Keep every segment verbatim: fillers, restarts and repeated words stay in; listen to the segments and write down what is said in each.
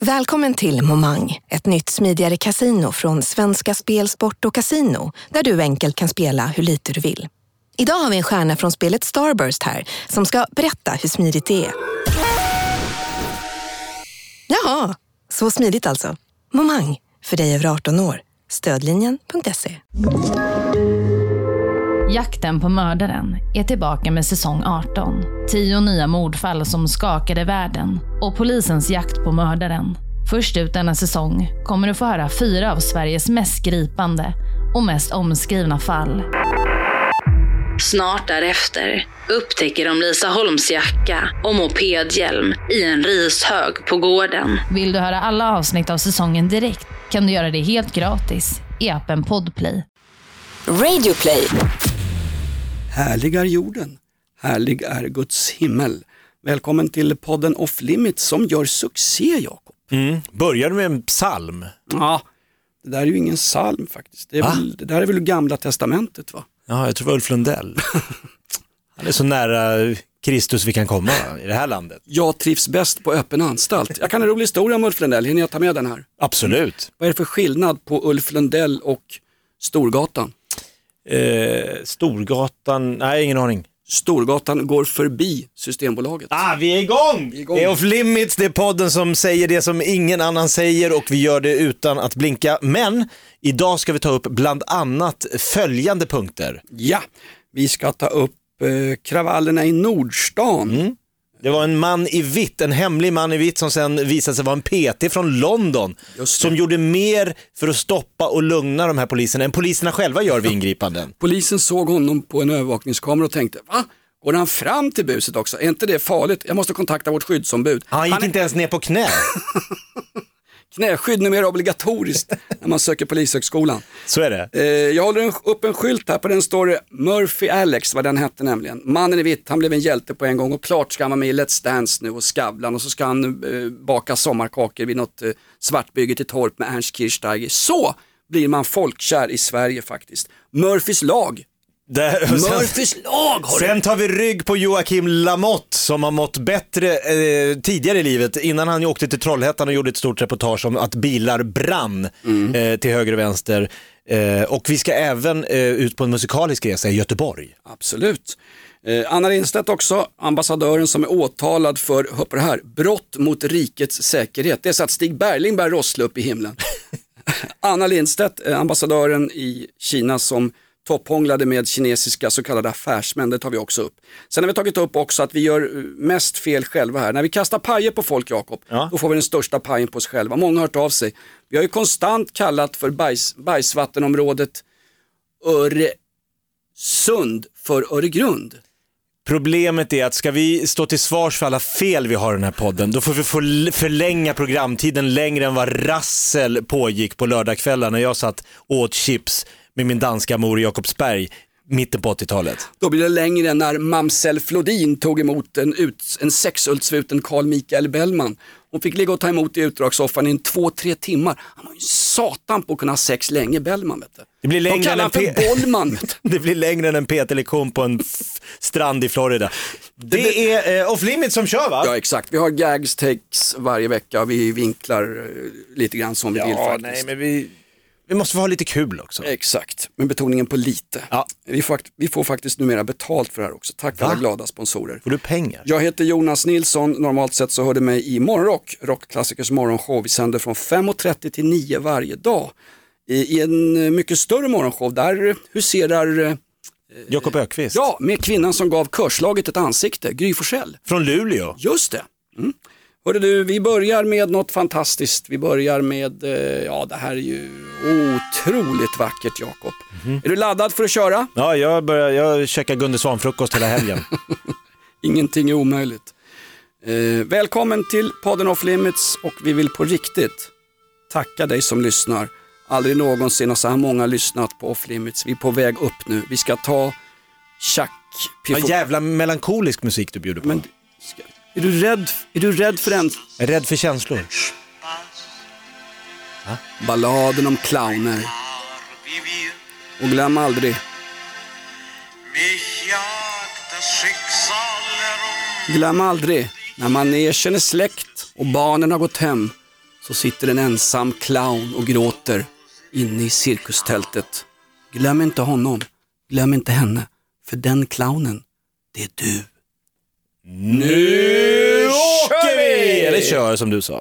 Välkommen till Momang, ett nytt smidigare casino från Svenska Spel, Sport och Casino, där du enkelt kan spela hur lite du vill. Idag har vi en stjärna från spelet Starburst här som ska berätta hur smidigt det är. Jaha, så smidigt alltså. Momang, för dig över arton år. Stödlinjen punkt se. Jakten på mördaren är tillbaka med säsong arton. Tio nya mordfall som skakade världen och polisens jakt på mördaren. Först ut denna säsong kommer du få höra fyra av Sveriges mest gripande och mest omskrivna fall. Snart därefter upptäcker de Lisa Holms jacka och mopedhjälm i en rishög på gården. Vill du höra alla avsnitt av säsongen direkt kan du göra det helt gratis i appen Podplay. Radioplay. Härlig är jorden, härlig är Guds himmel. Välkommen till podden Off Limits som gör succé, Jakob. Mm. Börjar med en psalm? Ja, det där är ju ingen psalm faktiskt. Det, är väl, det där är väl Gamla testamentet, va? Ja, jag tror det var Ulf Lundell. Han är så nära Kristus vi kan komma i det här landet. Jag trivs bäst på öppen anstalt. Jag kan en rolig historia om Ulf Lundell, hinner jag ta med den här? Absolut. Vad är det för skillnad på Ulf Lundell och Storgatan? Eh, Storgatan, nej ingen aning. Storgatan går förbi Systembolaget. Ah, vi är igång! Vi är igång! Det är Off Limits, det är podden som säger det som ingen annan säger och vi gör det utan att blinka. Men idag ska vi ta upp bland annat följande punkter. Ja, vi ska ta upp eh, kravallerna i Nordstan. Mm. Det var en man i vitt, en hemlig man i vitt som sen visade sig vara en P T från London som gjorde mer för att stoppa och lugna de här poliserna än poliserna själva gör vid ingripanden. Polisen såg honom på en övervakningskamera och tänkte, va? Går han fram till buset också? Är inte det farligt? Jag måste kontakta vårt skyddsombud. Han gick han är... inte ens ner på knä. Knäskydd är mer obligatoriskt när man söker polishögskolan. Så är det. Eh, jag håller en, upp en skylt här, på den står det Murphy Alex, vad den hette nämligen. Mannen i vitt, han blev en hjälte på en gång och klart ska han vara med i Let's Dance nu och Skavlan och så ska han eh, baka sommarkakor vid något eh, svartbygge till Torp med Ernst Kirchsteiger. Så blir man folkkär i Sverige faktiskt. Murphys lag. Där, Murphys lag! Sen tar vi rygg på Joakim Lamotte som har mått bättre eh, tidigare i livet innan han åkte till Trollhättan och gjorde ett stort reportage om att bilar brann mm. eh, till höger och vänster. Eh, och vi ska även eh, ut på en musikalisk resa i Göteborg. Absolut. Eh, Anna Lindstedt också, ambassadören som är åtalad för, hör på det här, brott mot rikets säkerhet. Det är så att Stig Berling bär rossla upp i himlen. Anna Lindstedt, eh, ambassadören i Kina som topphånglade med kinesiska så kallade affärsmän, det tar vi också upp. Sen har vi tagit upp också att vi gör mest fel själva här. När vi kastar pajer på folk, Jakob, ja. Då får vi den största pajen på oss själva. Många har hört av sig. Vi har ju konstant kallat för bajs, bajsvattenområdet Öresund för Öregrund. Problemet är att ska vi stå till svars för alla fel vi har i den här podden, då får vi förlänga programtiden längre än vad rassel pågick på lördagskvällar när jag satt åt chips med min danska mor i Jakobsberg mitten på åttiotalet. Då blir det längre än när Mamsell Flodin tog emot en, ut, en sexultsvuten Carl Michael Bellman. Hon fick ligga och ta emot i utdragssoffan i en två, tre timmar. Han var ju satan på att kunna ha sex länge, Bellman, vet du. Det blir längre än en för Bollman. Det blir längre än en P T-lektion på en f- strand i Florida. Det, det blir... är eh, Off Limits som kör, va? Ja, exakt. Vi har gags, takes varje vecka och vi vinklar eh, lite grann som vi ja, vill faktiskt. Nej, men vi... Vi måste få ha lite kul också. Exakt, med betoningen på lite. Ja. Vi, får, vi får faktiskt numera betalt för det här också. Tack för alla glada sponsorer. Får du pengar? Jag heter Jonas Nilsson. Normalt sett så hörde mig i Morgonrock, Rockklassikers morgonshow. Vi sänder från fem och trettio till nio varje dag. I, i en mycket större morgonshow där huserar... Eh, Jakob Ökvist. Ja, med kvinnan som gav körslaget ett ansikte, Gry Forssell. Från Luleå. Just det. Mm. Hörde du, vi börjar med något fantastiskt. Vi börjar med, eh, ja det här är ju otroligt vackert, Jakob. Mm-hmm. Är du laddad för att köra? Ja, jag börjar, jag käkar Gunde Svan-frukost hela helgen. Ingenting är omöjligt. Eh, välkommen till podden Off Limits och vi vill på riktigt tacka dig som lyssnar. Aldrig någonsin har så här många lyssnat på Off Limits. Vi är på väg upp nu. Vi ska ta Chuck. Vad jävla melankolisk musik du bjuder på. Men, ska... Är du rädd, är du rädd för en... Jag är rädd för känslor. Ha? Balladen om clowner. Och glöm aldrig. Glöm aldrig. När manegen är släckt och barnen har gått hem så sitter en ensam clown och gråter inne i cirkustältet. Glöm inte honom, glöm inte henne, för den clownen, det är du. Nu åker vi! Eller kör som du sa.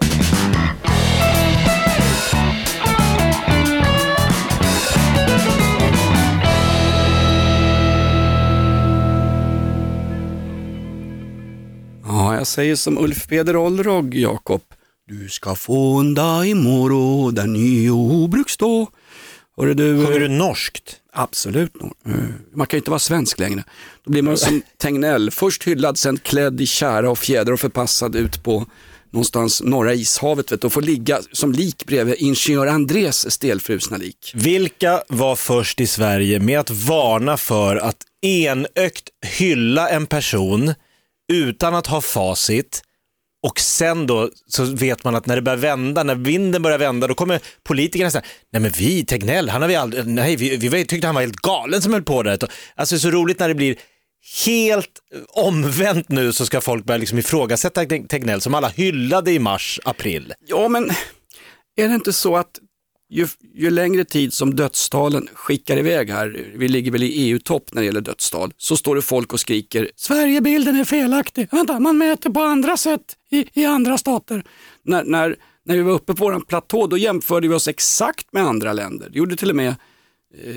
Ja, jag säger som Ulf Peder Olrog, Jakob. Du ska få en dag imorgon där ny obruk stå. Hörru du... Sjunger du norskt? Absolut. Man kan ju inte vara svensk längre. Då blir man som Tegnell. Först hyllad, sen klädd i kära och fjäder och förpassad ut på någonstans norra ishavet. Vet du, och får ligga som lik bredvid ingenjör Andrés stelfrusna lik. Vilka var först i Sverige med att varna för att enökt hylla en person utan att ha facit? Och sen då så vet man att när det börjar vända, när vinden börjar vända, då kommer politikerna säga, nej men vi, Tegnell, han har vi aldrig, nej vi, vi tyckte han var helt galen som höll på det. Alltså det är så roligt när det blir helt omvänt nu, så ska folk börja liksom ifrågasätta Tegnell som alla hyllade i mars, april. Ja, men är det inte så att ju, ju längre tid som dödstalen skickar iväg här, vi ligger väl i E U-topp när det gäller dödstal, så står det folk och skriker, Sverigebilden är felaktig. Vänta, man mäter på andra sätt i, i andra stater. När, när, när vi var uppe på våran platå, då jämförde vi oss exakt med andra länder. Det gjorde till och med eh,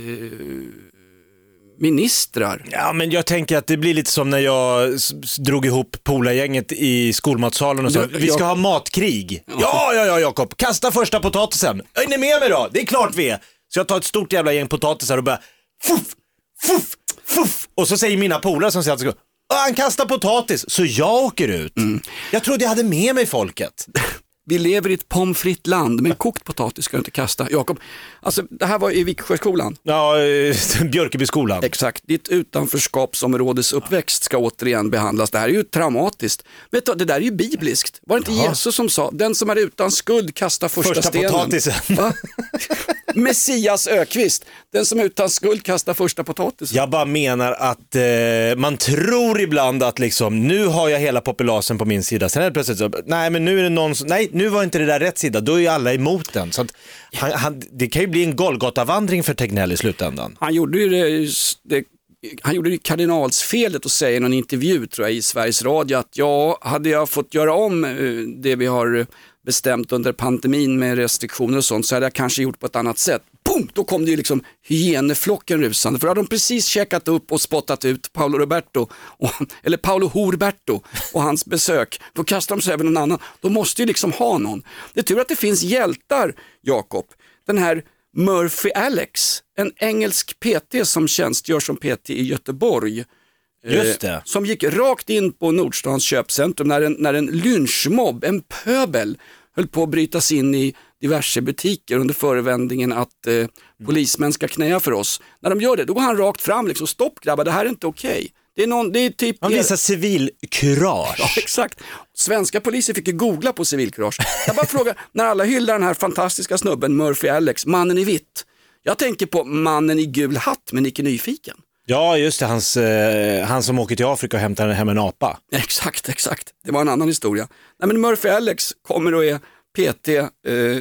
ministrar. Ja, men jag tänker att det blir lite som när jag s- drog ihop polargänget i skolmatsalen och sa, Du, vi ska jag... ha matkrig. Ja, ja, ja, Jakob, kasta första potatisen. Är ni med mig då? Det är klart vi är. Så jag tar ett stort jävla gäng potatisar och bara fuff, fuff, fuff. Och så säger mina polare som säger att han kastar potatis, så jag åker ut. Mm. Jag trodde jag hade med mig folket. Vi lever i ett pommes frites land, men kokt potatis ska du inte kasta. Jakob, alltså det här var i Viksjöskolan. Ja, Björkebyskolan. Exakt, ditt utanförskapsområdes uppväxt ska återigen behandlas. Det här är ju traumatiskt. Vet du, det där är ju bibliskt. Var det inte Jaha. Jesus som sa, den som är utan skuld kastar första, Första stenen. potatisen. Va? Messias Ökvist, den som är utan skuld kastar första potatisen. Jag bara menar att eh, man tror ibland att liksom, nu har jag hela populasen på min sida. Sen är det plötsligt så, nej men nu är det någon som, nej nu var inte det där rätt sida, då är ju alla emot den. Så att han, han, det kan ju bli en Golgotavandring för Tegnell i slutändan. Han gjorde ju det, det han gjorde ju kardinalsfelet att säga i någon intervju tror jag i Sveriges Radio att ja, hade jag fått göra om det vi har bestämt under pandemin med restriktioner och sånt, så hade jag kanske gjort på ett annat sätt. Pum! Då kom det ju liksom hyeneflocken rusande, för då hade de precis checkat upp och spottat ut Paolo Roberto och, eller Paolo Horberto och hans besök. Då kastar de sig över någon annan. De måste ju liksom ha någon. Det är tur att det finns hjältar, Jakob. Den här Murphy Alex, en engelsk P T som tjänstgör som P T i Göteborg. Just det. Eh, som gick rakt in på Nordstans köpcentrum när en, när en lynchmobb, en pöbel, höll på att brytas in i diverse butiker under förevändningen att eh, polismän ska knäa för oss. När de gör det, då går han rakt fram liksom, stopp grabbar, det här är inte okej. Okay. Det är någon, det är typ... Han visar civilkurage. Ja, exakt. Svenska poliser fick ju googla på civilkurage. Jag bara frågar, när alla hyllar den här fantastiska snubben Murphy Alex, mannen i vitt. Jag tänker på mannen i gul hatt med Nicke Nyfiken. Ja, just det. Hans, eh, han som åker till Afrika och hämtar hem en apa. Exakt, exakt. Det var en annan historia. Nej, men Murphy Alex kommer och är P T eh,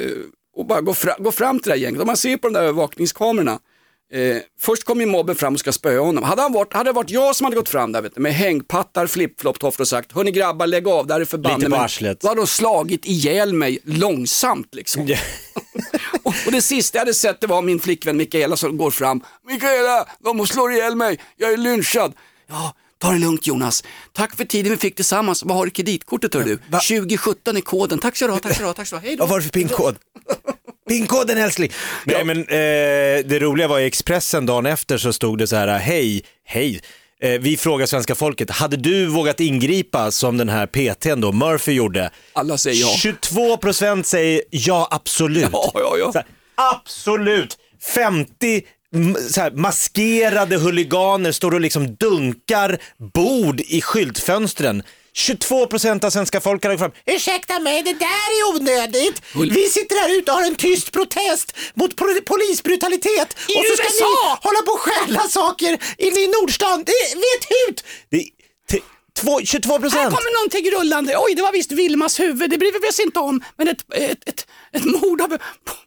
och bara går, fra, går fram till det här gänget. Om man ser på de där övervakningskamerorna, eh, först kommer ju mobben fram och ska spöa honom. Hade, han varit, hade det varit jag som hade gått fram där, vet du, med hängpattar, flip-flop-tofflor och sagt, hörni grabbar, lägg av, där är förbannat. Lite på arslet. Då hade de slagit ihjäl mig långsamt liksom. Yeah. och, och det sista jag hade sett, det var min flickvän Mikaela som går fram. Mikaela, de slår ihjäl mig, jag är lynchad. Ja, ta det lugnt Jonas. Tack för tiden vi fick tillsammans. Vad har du kreditkortet hör du? Va? tjugo sjutton är koden. Tack så du ha, tack så du ha, tack så du ha. Hej då. Vad var det för pinkod? Pinkoden älskling. Nej men eh, det roliga var i Expressen dagen efter så stod det så här, hej, hej. Eh, vi frågar svenska folket, hade du vågat ingripa som den här P T:n då, Murphy gjorde? Alla säger ja. tjugotvå procent säger ja, absolut. Ja, ja, ja. Så här, absolut. femtio så här, maskerade huliganer står och liksom dunkar bord i skyltfönstren. tjugotvå procent av svenska folk har fram. Ursäkta mig, det där är onödigt. Vi sitter här ute och har en tyst protest mot pro- polisbrutalitet. I och så ska U S A! ni hålla på och stjäla saker inne i Nordstan. Det vet ut. Det är t- två, tjugotvå procent. Här kommer någonting rullande. Oj, det var visst Vilmas huvud. Det bryr vi oss inte om. Men ett, ett, ett Ett mord av...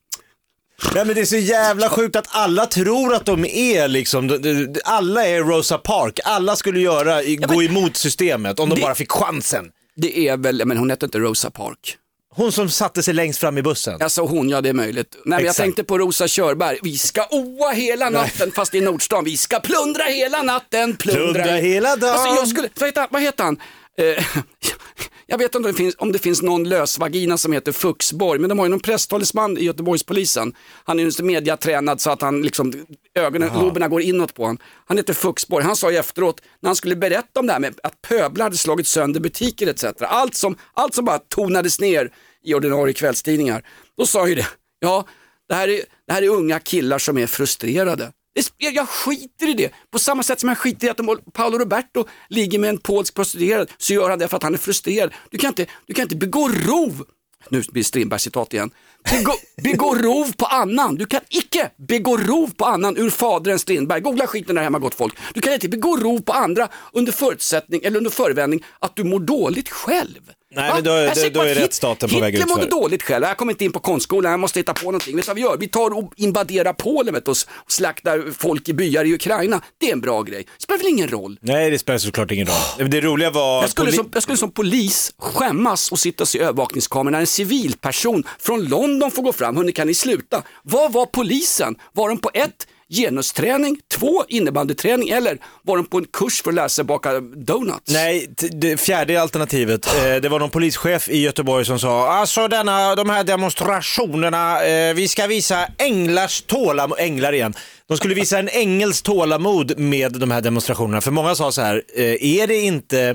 Nej, men det är så jävla sjukt att alla tror att de är liksom, alla är Rosa Parks. Alla skulle göra, ja, gå emot systemet om de det, bara fick chansen. Det är väl, men hon heter inte Rosa Parks. Hon som satte sig längst fram i bussen. Alltså hon, ja det är möjligt. Nej, jag tänkte på Rosa Körberg. Vi ska oa hela natten. Nej. Fast i Nordstan. Vi ska plundra hela natten. Plundra, plundra hela dagen. Alltså jag skulle, vad heter, vad heter han? Eh, jag vet inte om det, finns, om det finns någon lösvagina som heter Fuxborg. Men de har ju någon presstalesman i Göteborgspolisen. Han är ju mediatränad så att han liksom, ögonen, loberna går inåt på honom. Han heter Fuxborg. Han sa ju efteråt, när han skulle berätta om det här med att pöblar hade slagit sönder butiker et cetera. Allt som, allt som bara tonades ner i ordinarie kvällstidningar. Då sa ju det, ja det här är, det här är unga killar som är frustrerade. Jag, jag skiter i det. På samma sätt som jag skiter i att om Paolo Roberto ligger med en polsk prostituerad så gör han det för att han är frustrerad. Du kan inte, du kan inte begå rov. Nu blir Strindberg citat igen. Begå, begå rov på annan. Du kan icke begå rov på annan ur fadern Strindberg. Googla skiten där hemma, gott folk. Du kan inte begå rov på andra under förutsättning eller under förevändning att du mår dåligt själv. Nej, men då, då, då är rättsstaten på väg ut för. Hitler mådde dåligt själv. Jag kommer inte in på konstskolan, jag måste hitta på någonting. Vet du vad vi gör? Vi tar och invaderar Polen vet, och slaktar folk i byar i Ukraina. Det är en bra grej. Det spelar väl ingen roll? Nej, det spelar såklart ingen roll. Det roliga var... Jag skulle, poli- som, jag skulle som polis skämmas och sitta och se övervakningskameran när en civilperson från London får gå fram. Hur kan ni sluta? Vad var polisen? Var de på ett... genusträning, två innebandyträning eller var de på en kurs för att lära sig baka donuts? Nej, t- det fjärde alternativet, eh, det var någon polischef i Göteborg som sa alltså denna, de här demonstrationerna, eh, vi ska visa änglars tålamod, änglar igen, de skulle visa en ängels tålamod med de här demonstrationerna, för många sa så här, eh, är det inte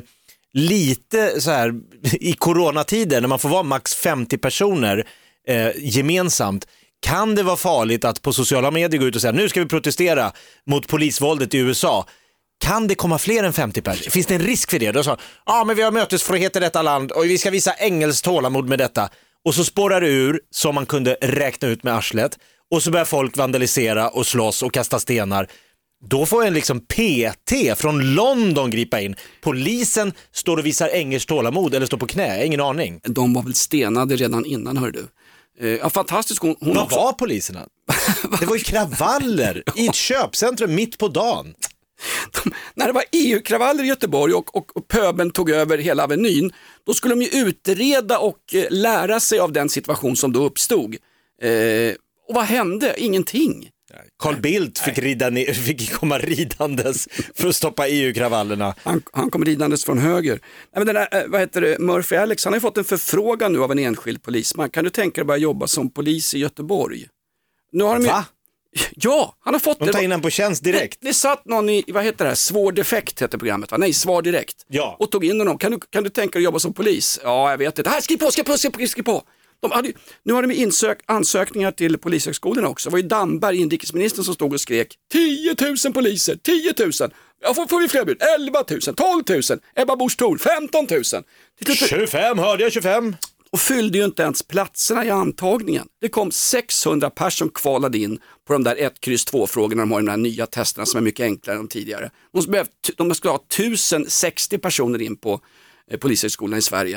lite så här i coronatider när man får vara max femtio personer eh, gemensamt, kan det vara farligt att på sociala medier gå ut och säga nu ska vi protestera mot polisvåldet i U S A? Kan det komma fler än femtio personer? Finns det en risk för det? Då sa ja men vi har mötesfrihet i detta land och vi ska visa engels tålamod med detta. Och så spårar det ur som man kunde räkna ut med arslet. Och så börjar folk vandalisera och slåss och kasta stenar. Då får en liksom P T från London gripa in. Polisen står och visar engels tålamod eller står på knä, ingen aning. De var väl stenade redan innan, hör du. Ja, fantastiskt. Hon, hon Vad också... var poliserna? Det var ju kravaller i ett köpcentrum mitt på dagen. De, när det var E U-kravaller i Göteborg och, och, och pöben tog över hela Avenyn, då skulle de ju utreda och eh, lära sig av den situation som då uppstod. Eh, och vad hände? Ingenting. Carl Bildt fick, rida ner, fick komma ridandes för att stoppa E U-kravallerna. Han, han kom ridandes från höger. Nej, men den där, vad heter det, Murphy Alex, han har fått en förfrågan nu av en enskild polisman. Kan du tänka dig att börja jobba som polis i Göteborg? Nu har de ju... Va? Ja, han har fått de det. De tar in honom på tjänst direkt. Det, det satt någon i, vad heter det här, Svår defekt heter programmet va? Nej, Svar direkt. Ja. Och tog in honom. Kan du, kan du tänka dig att jobba som polis? Ja, jag vet inte. Här, skriv på, skriv på, skriv på, skriv på. De hade, nu har de insök, ansökningar till polishögskolorna också. Det var ju Damberg, inrikesministern, som stod och skrek tio tusen poliser, tio tusen. Ja, får, får vi fler bud? elva tusen, tolv tusen. Ebba Busch Thor, femton tusen. tjugofem, hörde jag tjugofem. Och fyllde ju inte ens platserna i antagningen. Det kom sexhundra personer som kvalade in på de där ett kryss två frågorna. De har de där nya testerna som är mycket enklare än tidigare. De, behövt, de skulle ha tusen sextio personer in på eh, polishögskolan i Sverige.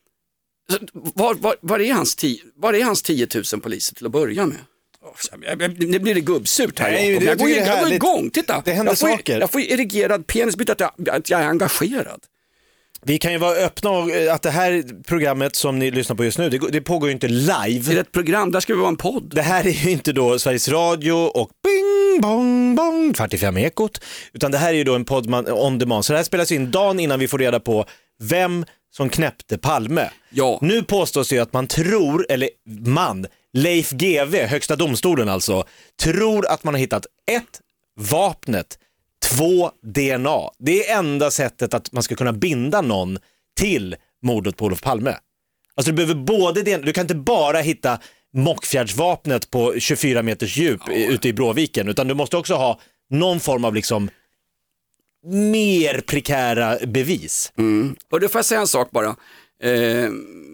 Var, var, var, är hans tio, var är hans tio tusen poliser till att börja med? Nu blir det gubbsurt här. Nej, det, jag, går, det jag går igång, titta. Det händer jag får, saker. Jag får erigerad penis, byta att jag, att jag är engagerad. Vi kan ju vara öppna och att det här programmet som ni lyssnar på just nu, det, det pågår ju inte live. Det är ett program, där ska vi vara en podd. Det här är ju inte då Sveriges Radio och bing, bong, bong, kvart i fem ekot, utan det här är ju då en podd on demand. Så det här spelas in dagen innan vi får reda på vem som knäppte Palme. Ja. Nu påstås det ju att man tror, eller man, Leif G W, högsta domstolen alltså, tror att man har hittat ett, vapnet, två, D N A. Det är enda sättet att man ska kunna binda någon till mordet på Olof Palme. Alltså du behöver både det, du kan inte bara hitta Mockfjärdsvapnet på tjugofyra meters djup ja. ute i Bråviken, utan du måste också ha någon form av liksom mer prekära bevis. Mm. Och då får jag säga en sak bara. Eh...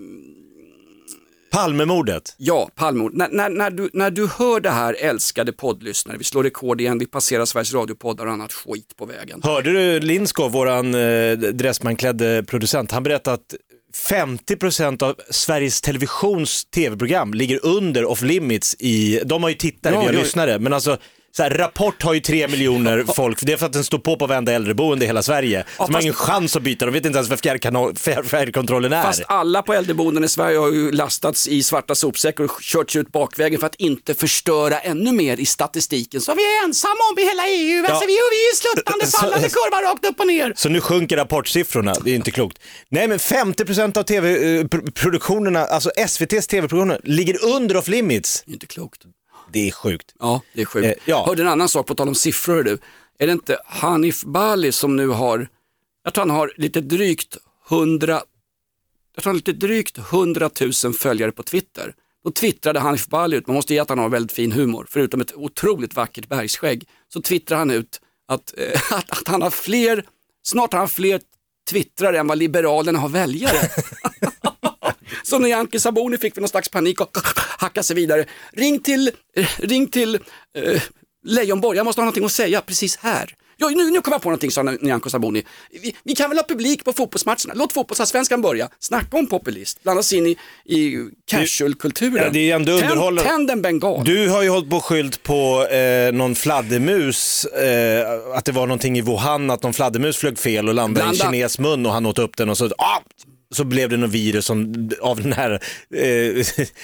Palmemordet. Ja, Palmemord. När, när, när, du, när du hör det här, älskade poddlyssnare, vi slår rekord igen, vi passerar Sveriges Radio-poddar och annat skit på vägen. Hörde du Lindskov, våran eh, dressmanklädde producent, han berättade att femtio procent av Sveriges Televisions tv-program ligger under off limits i, de har ju tittare, ja, vi har jag... lyssnare, men alltså så här, Rapport har ju tre miljoner folk, det är för att den står på på varenda äldreboende i hela Sverige. Ja, så fast... man har ingen chans att byta, de vet inte ens vad fjärrkanal, fjär, fjärrkontrollen är. Fast alla på äldreboenden i Sverige har ju lastats i svarta sopsäckar och körts ut bakvägen för att inte förstöra ännu mer i statistiken. Så vi är ensamma om i hela E U, ja. Alltså vi är ju sluttande fallande kurva rakt upp och ner. Så nu sjunker rapportsiffrorna, det är inte klokt. Nej, men femtio procent av tv-produktionerna, alltså S V T:s tv-produktioner ligger under off limits. Inte klokt. Det är sjukt. Ja, det är sjukt. Eh, ja. Hörde en annan sak på tal om siffror du. Är det inte Hanif Bali som nu har, jag tror han har lite drygt hundra, jag tror han har lite drygt hundratusen följare på Twitter. Då twittrade Hanif Bali ut, man måste ge att han har väldigt fin humor, förutom ett otroligt vackert bergsskägg. Så twittrar han ut att, eh, att, att han har fler, snart har han fler twittrare än vad Liberalerna har väljare. Så när Nyamko Sabuni fick vi någon slags panik och hacka sig vidare. Ring till, ring till eh, Leijonborg, jag måste ha någonting att säga precis här. Ja, nu, nu kommer jag på någonting, sa Nyamko Sabuni. Vi, vi kan väl ha publik på fotbollsmatcherna. Låt fotbollsallsvenskan börja. Snacka om populist. Blandas in i, i casual-kulturen. Ja, det är ändå underhållande. Tänd en bengal. Du har ju hållit på skylt på eh, någon fladdermus. Eh, att det var någonting i Wuhan, att någon fladdermus flög fel och landade Blanda. i en kines mun och han åt upp den och så... Ah! Så blev det något virus som, av den här eh,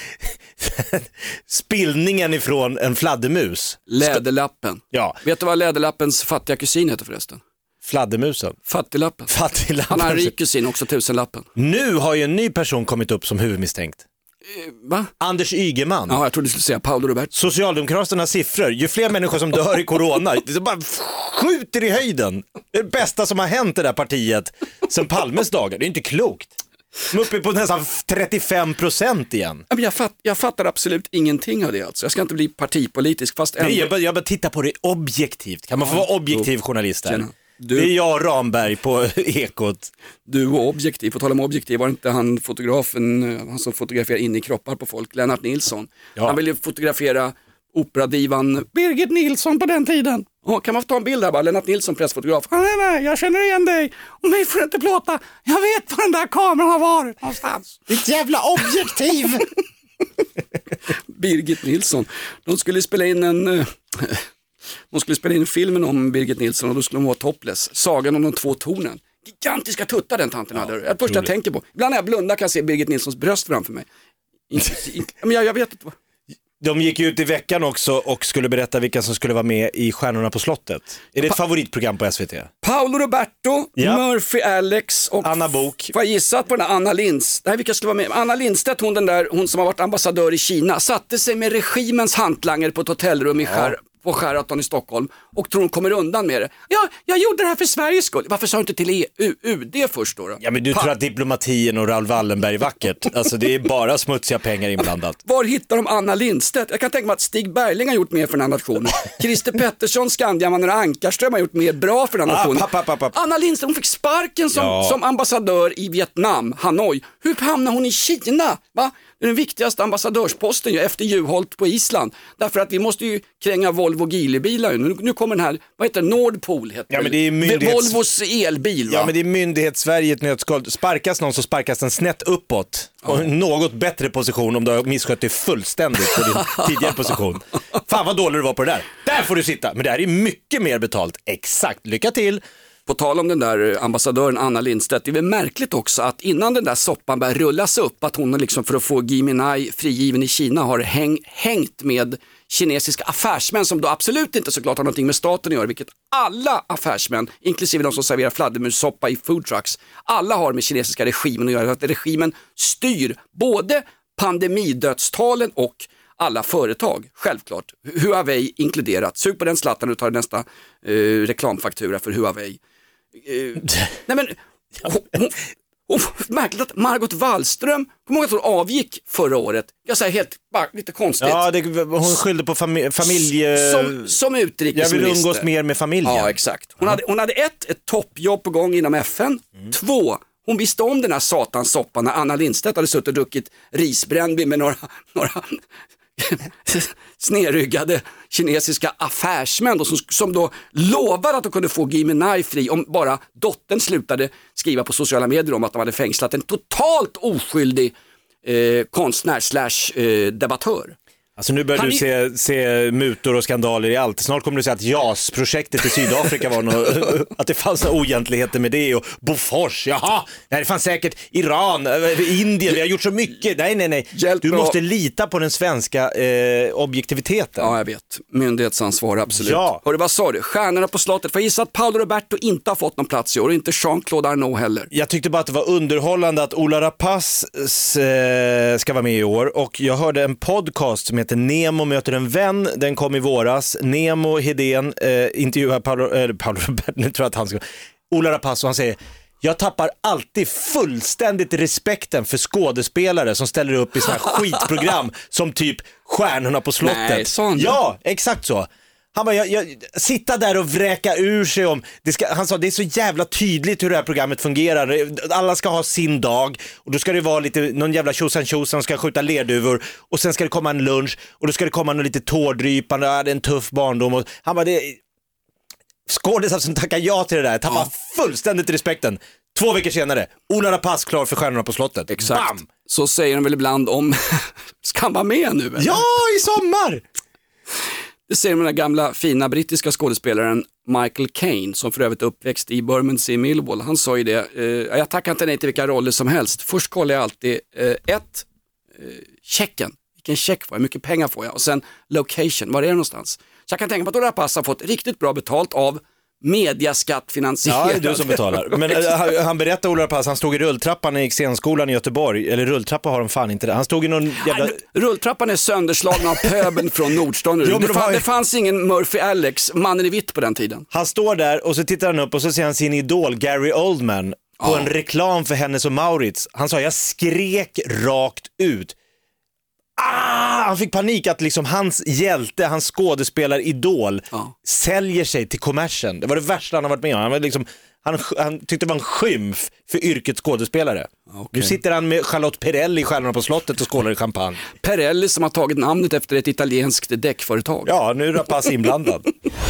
spillningen ifrån en fladdermus. Läderlappen. Ja. Vet du vad läderlappens fattiga kusin heter förresten? Fladdermusen. Fattiglappen. Fattiglappen. Han har en rik kusin, också tusenlappen. Nu har ju en ny person kommit upp som huvudmisstänkt. Va? Anders Ygeman. Ja, jag trodde du skulle säga Paolo Roberto. Socialdemokraternas siffror, ju fler människor som dör i corona, det bara skjuter i höjden. Det är det bästa som har hänt i det där partiet sen Palmes dagar. Det är inte klokt. De är uppe på nästan trettiofem procent igen. Jag, fatt, jag fattar absolut ingenting av det alltså. Jag ska inte bli partipolitisk fast ändå... Nej, jag, bara, jag bara tittar på det objektivt. Kan man få vara objektiv journalist här? Du, det är jag, Ramberg, på Ekot. Du var objektiv, på tal om objektiv, var inte han fotografen, han som fotograferar in i kroppar på folk, Lennart Nilsson. Ja. Han ville ju fotografera operadivan Birgit Nilsson på den tiden. Oh, kan man få ta en bild här bara, Lennart Nilsson, pressfotograf. Ah, nej, nej, jag känner igen dig. Och mig får inte plåta. Jag vet var den där kameran har varit någonstans. Ditt jävla objektiv. Birgit Nilsson. De skulle spela in en... De skulle spela in filmen om Birgit Nilsson och då skulle de vara topless. Sagan om de två tornen. Gigantiska tuttar den tanten hade. Det är det första jag tänker på. Ibland när jag blundar kan jag se Birgit Nilssons bröst framför mig. Men jag, jag vet inte. De gick ut i veckan också och skulle berätta vilka som skulle vara med i Stjärnorna på slottet. Är det ett pa- favoritprogram på S V T? Paolo Roberto, ja. Murphy Alex och Anna Bok. Får jag gissa på den där Anna Linds. Det här vilka skulle vara med. Anna Lindstedt, hon den där, hon som har varit ambassadör i Kina, satte sig med regimens hantlangare på ett hotellrum i ja. Skär. på Sheraton i Stockholm och tror hon kommer undan med det. Ja, jag gjorde det här för Sveriges skull. Varför sa du inte till E U, U D först då? då? Ja, men du pa- tror att diplomatin och Raoul Wallenberg är vackert. Alltså det är bara smutsiga pengar inblandat. Var hittar de Anna Lindstedt? Jag kan tänka mig att Stig Bergling har gjort mer för den här nationen. Christer Pettersson, Skandiamannen och Ankarström har gjort mer bra för den här nationen. Ah, papp, papp, papp. Anna Lindstedt, hon fick sparken som, ja. som ambassadör i Vietnam, Hanoi. Hur hamnade hon i Kina? Va? Det är den viktigaste ambassadörsposten ju, efter Juholt på Island. Därför att vi måste ju kränga Volvo Geely-bilar. Nu, nu kommer den här, vad heter det? Nordpol heter ja, men det är myndighets... Volvos elbil, va? Ja, men det är myndighetssverige i ett nötskal. Sparkas någon så sparkas den snett uppåt. Ja. Och en något bättre position om du har misskött dig fullständigt på din tidigare position. Fan vad dålig du var på det där. Där får du sitta. Men det här är mycket mer betalt. Exakt. Lycka till. På tal om den där ambassadören Anna Lindstedt, det är väl märkligt också att innan den där soppan börjar rullas upp, att hon liksom för att få Gui Minhai frigiven i Kina har häng, hängt med kinesiska affärsmän som då absolut inte såklart har någonting med staten att göra, vilket alla affärsmän, inklusive de som serverar fladdermussoppa i food trucks, alla har med kinesiska regimen att göra, att regimen styr både pandemidödstalen och alla företag, självklart. Huawei inkluderat. Sug på den slattan och tar nästa eh, reklamfaktura för Huawei. Eh, nej men, hon, hon, hon, märkligt att Margot Wallström, hur många tror avgick förra året? Jag säger helt, bara lite konstigt. Ja, det, hon skyllde på fami- familje... Som, som utrikesminister. Jag vill umgås mer med familjen. Ja, exakt. Hon, mm. hade, hon hade ett, ett toppjobb på gång inom F N. Mm. Två, hon visste om den här satans soppan när Anna Lindstedt hade suttit och druckit risbrännvin med några... några snedryggade kinesiska affärsmän då, som, som då lovade att de kunde få Gui Minhai fri om bara dottern slutade skriva på sociala medier om att de hade fängslat en totalt oskyldig eh, konstnär slash eh, debattör. Alltså nu börjar Han du är- se, se mutor och skandaler i allt. Snart kommer du säga att J A S-projektet i Sydafrika var något, att det fanns några oegentligheter med det och Bofors, jaha, nej, det fanns säkert Iran, eh, Indien, vi har gjort så mycket. Nej, nej, nej. Hjälp Du mig måste att- lita på den svenska eh, objektiviteten. Ja, jag vet. Myndighetsansvar, absolut. Ja. Hörru, vad sa du? Stjärnorna på slottet. För jag gissar att Paolo Roberto inte har fått någon plats i år och inte Jean-Claude Arnault heller. Jag tyckte bara att det var underhållande att Ola Rapace eh, ska vara med i år och jag hörde en podcast som heter Nemo möter en vän, den kom i våras. Nemo Hedén eh, intervjuar Paolo, eh, Paolo Roberto, nu tror jag att han ska, Ola Rapace, och han säger: jag tappar alltid fullständigt respekten för skådespelare som ställer upp i såna här skitprogram som typ Stjärnorna på slottet. Nej, sa han det? Ja, exakt så. Han bara, jag, jag, sitta där och vräka ur sig om, det ska, han sa det är så jävla tydligt hur det här programmet fungerar, alla ska ha sin dag och då ska det vara lite, någon jävla tjosan tjosan ska skjuta lerduvor och sen ska det komma en lunch och då ska det komma någon lite tårdrypande, ja, det är en tuff barndom och han bara, det skådespelare som tackar ja till det där, tappar Ja. fullständigt respekten. Två veckor senare, Ola Rapace klar för Stjärnorna på slottet. Exakt. Bam! Så säger de väl ibland om, ska han vara med nu? Eller? Ja, i sommar! Det säger den gamla fina brittiska skådespelaren Michael Caine, som för övrigt är uppväxt i Bermondsey i Millwall. Han sa ju det, eh, jag tackar inte nej till vilka roller som helst. Först kollar jag alltid eh, ett, eh, checken, vilken check får jag, hur mycket pengar får jag, och sen location, var är det någonstans? Så jag kan tänka på att Ola Rapace har fått riktigt bra betalt av mediaskattfinansierad. Ja, det är du som betalar. Men äh, han, han berättade, Ola Rapace, han stod i rulltrappan när han gick scenskolan i Göteborg. Eller rulltrappa har de fan inte det. Han stod i någon jävla... Nej, rulltrappan är sönderslagen av pöbeln från Nordstan nu. Jo, men det, de fann, har ju- det fanns ingen Murphy Alex, mannen i vitt på den tiden. Han står där och så tittar han upp och så ser han sin idol Gary Oldman på Ja. en reklam för Hennes och Mauritz. Han sa, jag skrek rakt ut. Ah! Han fick panik att liksom hans hjälte, hans skådespelaridol Ja. säljer sig till kommersen. Det var det värsta han har varit med om. Han, var liksom, han, han tyckte det var en skymf för yrket skådespelare. Okej. Nu sitter han med Charlotte Perrelli i Stjärnorna på slottet och skålar i champagne. Perrelli som har tagit namnet efter ett italienskt däckföretag. Ja, nu är Rapace inblandad.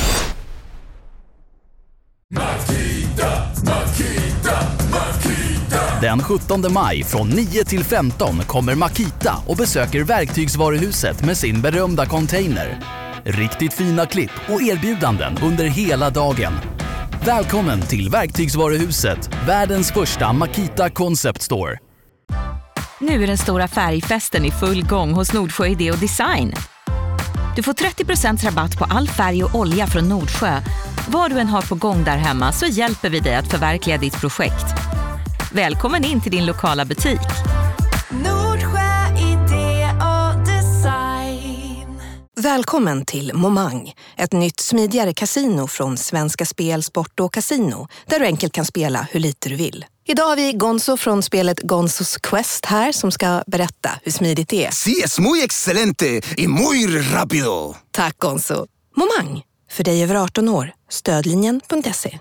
Den sjuttonde maj från nio till femton kommer Makita och besöker verktygsvaruhuset med sin berömda container. Riktigt fina klipp och erbjudanden under hela dagen. Välkommen till verktygsvaruhuset, världens första Makita Concept Store. Nu är den stora färgfesten i full gång hos Nordsjö Idé och Design. Du får trettio procent rabatt på all färg och olja från Nordsjö. Vad du än har på gång där hemma så hjälper vi dig att förverkliga ditt projekt. Välkommen in till din lokala butik. Nordsjö idé och design. Välkommen till Momang, ett nytt smidigare kasino från Svenska Spel, Sport och Casino, där du enkelt kan spela hur lite du vill. Idag har vi Gonzo från spelet Gonzos Quest här som ska berätta hur smidigt det är. Sí, es muy excelente y muy rápido. Tack Gonzo. Momang, för dig över arton år. Stödlinjen punkt se.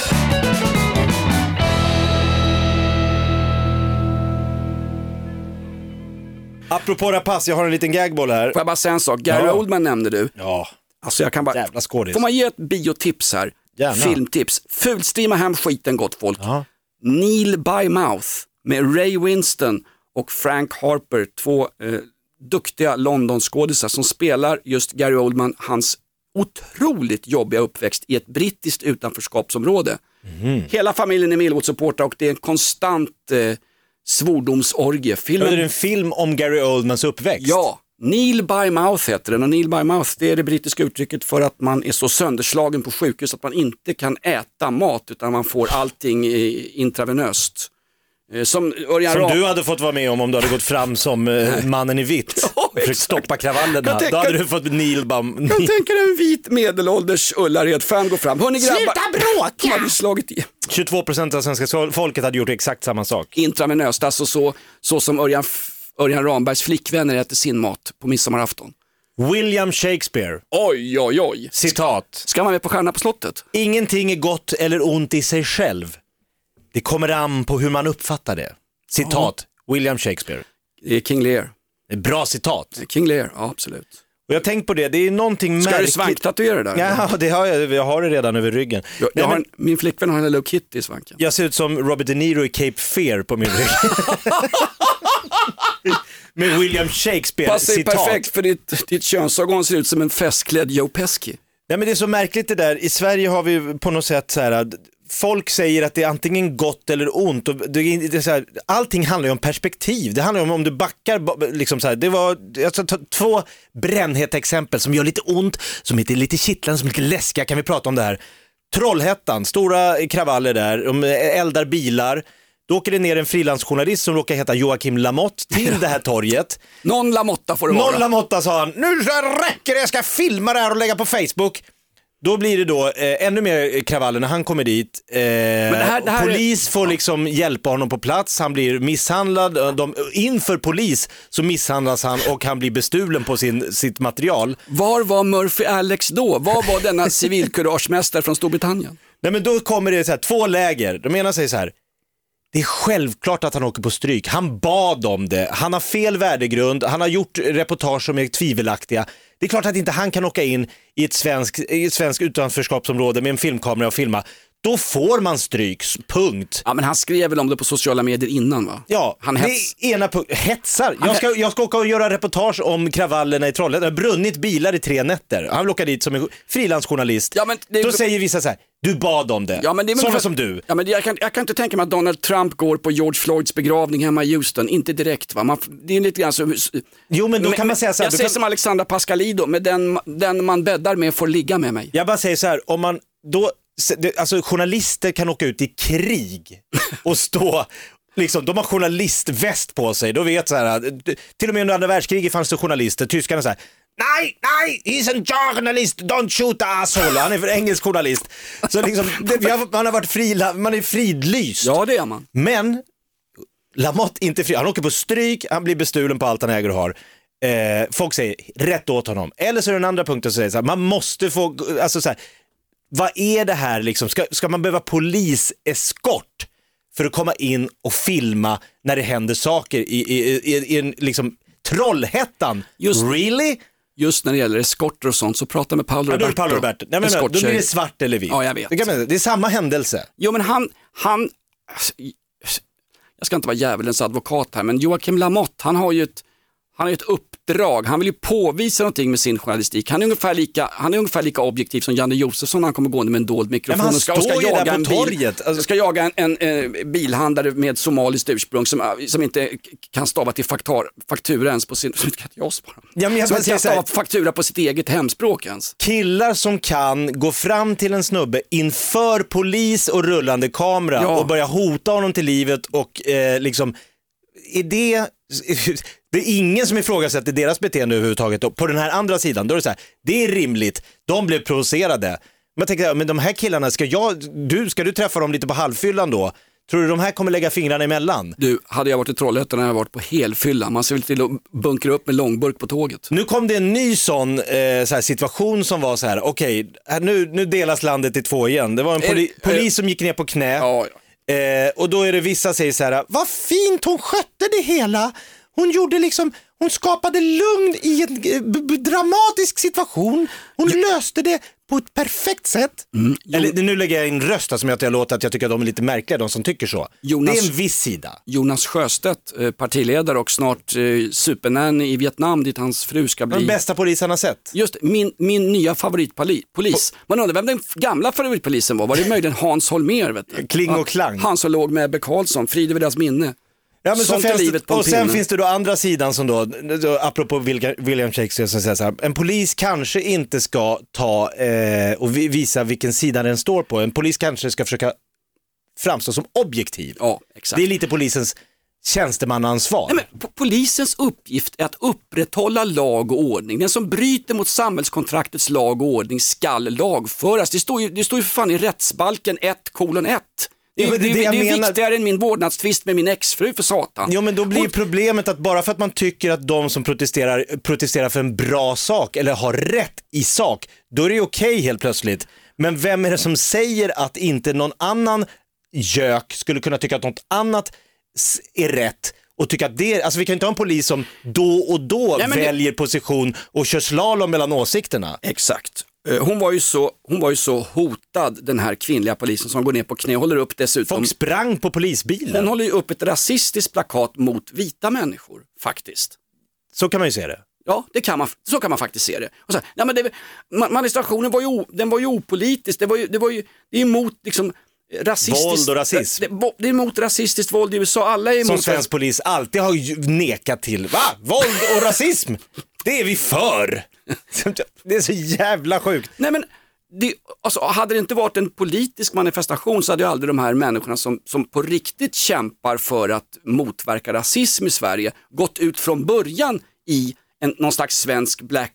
Apropå Rapace, jag har en liten gagboll här. Får jag bara säga en sak, Gary Ja. Oldman nämnde du. Ja, Alltså jag kan bara, jävla skådis. får man ge ett biotips här? Gärna. Filmtips. Fulstreama hem skiten gott folk. Ja. Neil by Mouth med Ray Winston och Frank Harper, två eh, duktiga Londonskådisar som spelar just Gary Oldman, hans otroligt jobbiga uppväxt i ett brittiskt utanförskapsområde. Mm. Hela familjen är Millwall-supportrar och det är en konstant eh, svordomsorgie. Filmen... Det är en film om Gary Oldmans uppväxt. Ja, Neil by Mouth heter den, och Neil by Mouth, det är det brittiska uttrycket för att man är så sönderslagen på sjukhus att man inte kan äta mat utan man får allting eh, intravenöst. Eh, Som, Örjan Som Ram- du hade fått vara med om om du hade gått fram som eh, mannen i vitt Ja, och försökt exakt. stoppa kravallerna. Jag tänker- Då hade du fått Neil Bam. Jag tänker en vit medelålders Ullared-fan gå fram. Hörni grabbar, Sluta bråka! de hade slagit i tjugotvå procent av svenska folket hade gjort exakt samma sak. intravenöst, alltså så, så som Örjan, Örjan Rambergs flickvänner äter sin mat på midsommarafton. William Shakespeare, Oj, oj, oj. citat. Ska man med på Stjärna på slottet? Ingenting är gott eller ont i sig själv. Det kommer an på hur man uppfattar det. Citat, William Shakespeare. Det är King Lear. Bra citat. King Lear, ja absolut. Och jag har tänkt på det, det är någonting Ska märkligt. du svanktatuera det där? Ja, det har jag, jag har det redan över ryggen. Jag, jag Nej, har men, en, min flickvän har en Hello Kitty i svanken. jag ser ut som Robert De Niro i Cape Fear på min rygg. Med William Shakespeare Passar ju citat. perfekt för ditt, ditt könsorgan ser ut som en festklädd Joe Pesci. Nej, men det är så märkligt det där. I Sverige har vi på något sätt så här, folk säger att det är antingen gott eller ont. Och det är, det är så här, allting handlar ju om perspektiv. Det handlar ju om om du backar. Liksom så här, det var alltså, två brännheta exempel som gör lite ont, som är lite kittlande, som är lite läskiga. Kan vi prata om det här? Trollhättan, stora kravaller där. De eldar bilar. Då åker det ner en frilansjournalist som råkar heta Joakim Lamotte till det här torget. Någon Lamotta får det vara. Någon Lamotta, sa han. Nu så räcker det, jag ska filma det här och lägga på Facebook. Då blir det då eh, ännu mer kravaller när han kommer dit. Eh, det här, det här polis är... får liksom hjälpa honom på plats. Han blir misshandlad. De, inför polis så misshandlas han och han blir bestulen på sin, sitt material. Var var Murphy Alex då? Var var denna civilkuragemästare från Storbritannien? Nej, men då kommer det så här, två läger. De ena säger så här: det är självklart att han åker på stryk. Han bad om det. Han har fel värdegrund. Han har gjort reportage som är tvivelaktiga. Det är klart att inte han kan åka in i ett svenskt i ett svensk utanförskapsområde med en filmkamera och filma. Då får man stryk, punkt. Ja, men han skrev väl om det på sociala medier innan, va? Ja, han hets... det är ena punkt. Hetsar. Jag ska, jag ska åka och göra reportage om kravallerna i Trollhättan. Det har brunnit bilar i tre nätter. Han vill åka dit som en frilansjournalist. Ja, men det... Då säger vissa så här: du bad om det. Ja, men det är sådana för... som du. Ja, men jag kan, jag kan inte tänka mig att Donald Trump går på George Floyds begravning hemma i Houston. Inte direkt, va? Man, det är lite grann så... Jo, men då men, kan man säga så här. Jag säger kan... som Alexandra Pascalido, med den, den man bäddar med får ligga med mig. Jag bara säger så här, om man då... Alltså journalister kan åka ut i krig och stå, liksom, de har journalistväst på sig. Då vet så här, till och med under andra världskriget fanns det journalister. Tyskarna så här: nej, nej, he's a journalist, don't shoot asshole. Han är för engelsk journalist. Så liksom, det, man har varit fri, man är fridlyst. Ja, det är man. Men Lamotte inte fri, han åker på stryk, han blir bestulen på allt han äger och har. Eh, folk säger rätt åt honom. Eller så är det den andra punkten som säger så här, man måste få, alltså så här, vad är det här liksom? Ska, ska man behöva poliseskort för att komma in och filma när det händer saker i, i, i, i en liksom Trollhättan? Just, really? Just när det gäller eskorter och sånt så prata med Paolo ja, Roberto. Paolo Roberto. Nej, men, då blir det svart eller vitt. Ja, jag vet. Det, kan man, det är samma händelse. Jo, men han, han, jag ska inte vara djävulens advokat här, men Joakim Lamotte, han har ju ett Han har ett uppdrag, han vill ju påvisa någonting med sin journalistik. Han är ungefär lika, han är ungefär lika objektiv som Janne Josefsson. Han kommer gående med en dold mikrofon. Ja, han och ska, står ska ju jaga där på en torget. Bil, alltså... ska jaga en, en, en bilhandlare med somaliskt ursprung som, som inte kan stava till faktar, faktura ens på sin... Jag ja, men jag som inte kan stava här... faktura på sitt eget hemspråk ens. Killar som kan gå fram till en snubbe inför polis och rullande kamera ja. och börja hota honom till livet och eh, liksom... Är det... Det är ingen som ifrågasätter deras beteende överhuvudtaget. Och på den här andra sidan, då är det så här, det är rimligt, de blev provocerade. Men jag tänker, men de här killarna, ska, jag, du, ska du träffa dem lite på halvfyllan då? Tror du de här kommer lägga fingrarna emellan? Du, hade jag varit i Trollhättan hade jag varit på helfyllan. Man ser väl till att bunkra upp med långburk på tåget. Nu kom det en ny sån eh, så här situation som var så här, okej, okay, nu, nu delas landet i två igen. Det var en poli- är, polis som gick ner på knä. Ja, ja. Eh, och då är det vissa säger så här, vad fint hon skötte det hela. Hon gjorde liksom, hon skapade lugn i en b- b- dramatisk situation. Hon ja. löste det på ett perfekt sätt. Mm. Eller nu lägger jag in rösta som jag låter att jag tycker att de är lite märkliga, de som tycker så. Jonas, det är en viss sida. Jonas Sjöstedt, partiledare och snart eh, supernanny i Vietnam dit hans fru ska bli. Den bästa polisen har sett. Just min, min nya favoritpolis. Man undrar vem den gamla favoritpolisen var. Var det möjligen Hans Holmér? Vet du? Kling och klang. Han som låg med Ebbe Carlsson, frid över deras minne. Ja, men så livet på och sen finns det då andra sidan som då, då apropå William Shakespeare som säger så här, en polis kanske inte ska ta eh, och visa vilken sida den står på. En polis kanske ska försöka framstå som objektiv. Ja, exakt. Det är lite polisens tjänstemannaansvar. Nej, men polisens uppgift är att upprätthålla lag och ordning. Den som bryter mot samhällskontraktets lag och ordning skall lagföras. Det står ju, det står ju för fan i rättsbalken ett kolon ett. Det, ja, det, det, det, det är menar... viktigare än min vårdnadstvist med min exfru, för satan. Jo, men då blir och... problemet att bara för att man tycker att de som protesterar protesterar för en bra sak eller har rätt i sak, då är det okej helt plötsligt. Men vem är det som säger att inte någon annan gök skulle kunna tycka att något annat är rätt? och tycka att det, alltså vi kan inte ha en polis som då och då Nej, väljer det... position och kör slalom mellan åsikterna. Exakt. Hon var, ju så, hon var ju så hotad, den här kvinnliga polisen som går ner på knä och håller upp dessutom. Folk sprang på polisbilen. Hon håller ju upp ett rasistiskt plakat mot vita människor, faktiskt. Så kan man ju se det. Ja, det kan man, så kan man faktiskt se det. Och så, ja, men det manifestationen var ju, den var ju opolitisk, det var ju, det var ju det är emot liksom rasistiskt. Våld och rasism. Det, det är emot rasistiskt våld i U S A, alla är emot. Som svensk polis alltid har nekat till. Va? Våld och rasism, det är vi för. Det är så jävla sjukt. Nej men, det, alltså, hade det inte varit en politisk manifestation så hade ju aldrig de här människorna som, som på riktigt kämpar för att motverka rasism i Sverige gått ut från början i en, någon slags svensk Black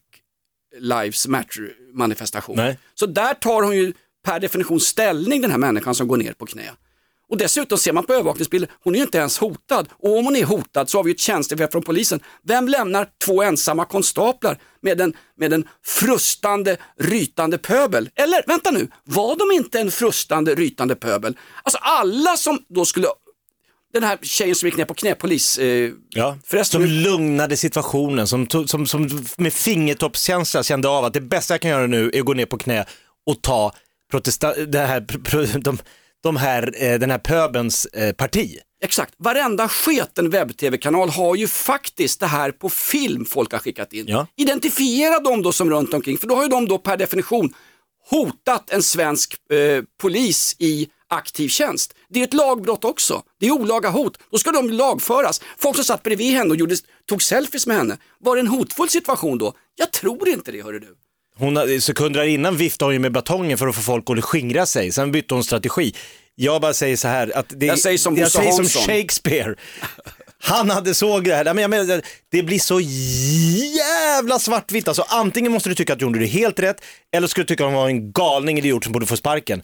Lives Matter manifestation. Nej. Så där tar hon ju per definition ställning, den här människan som går ner på knä. Och dessutom ser man på övervakningsbilder, hon är ju inte ens hotad. Och om hon är hotad så har vi ett tjänstefel från polisen. Vem lämnar två ensamma konstaplar med en, med en frustande, rytande pöbel? Eller, vänta nu, var de inte en frustande, rytande pöbel? Alltså alla som då skulle... Den här tjejen som gick ner på knä, polis... Eh, ja, som lugnade situationen, som, som, som med fingertoppskänsla kände av att det bästa jag kan göra nu är att gå ner på knä och ta protesta- det här, pro, de, de här, eh, den här pöbens eh, parti. Exakt, varenda sketen webb-tv-kanal har ju faktiskt det här på film folk har skickat in. Ja. Identifiera dem då som runt omkring, för då har ju de då per definition hotat en svensk eh, polis i aktiv tjänst. Det är ett lagbrott också. Det är olaga hot. Då ska de lagföras. Folk som satt bredvid henne och gjorde, tog selfies med henne. Var det en hotfull situation då? Jag tror inte det, hörru du. Hon, sekunder innan viftade hon ju med batongen för att få folk att skingra sig. Sen bytte hon strategi. Jag bara säger så här. Att det, jag säger som, jag säger som Shakespeare. Shakespeare. Han hade såg det här. Men jag menar, det blir så jävla svartvitt. Alltså, antingen måste du tycka att du gjorde det helt rätt, eller skulle du tycka att hon var en galning idiot som borde få sparken.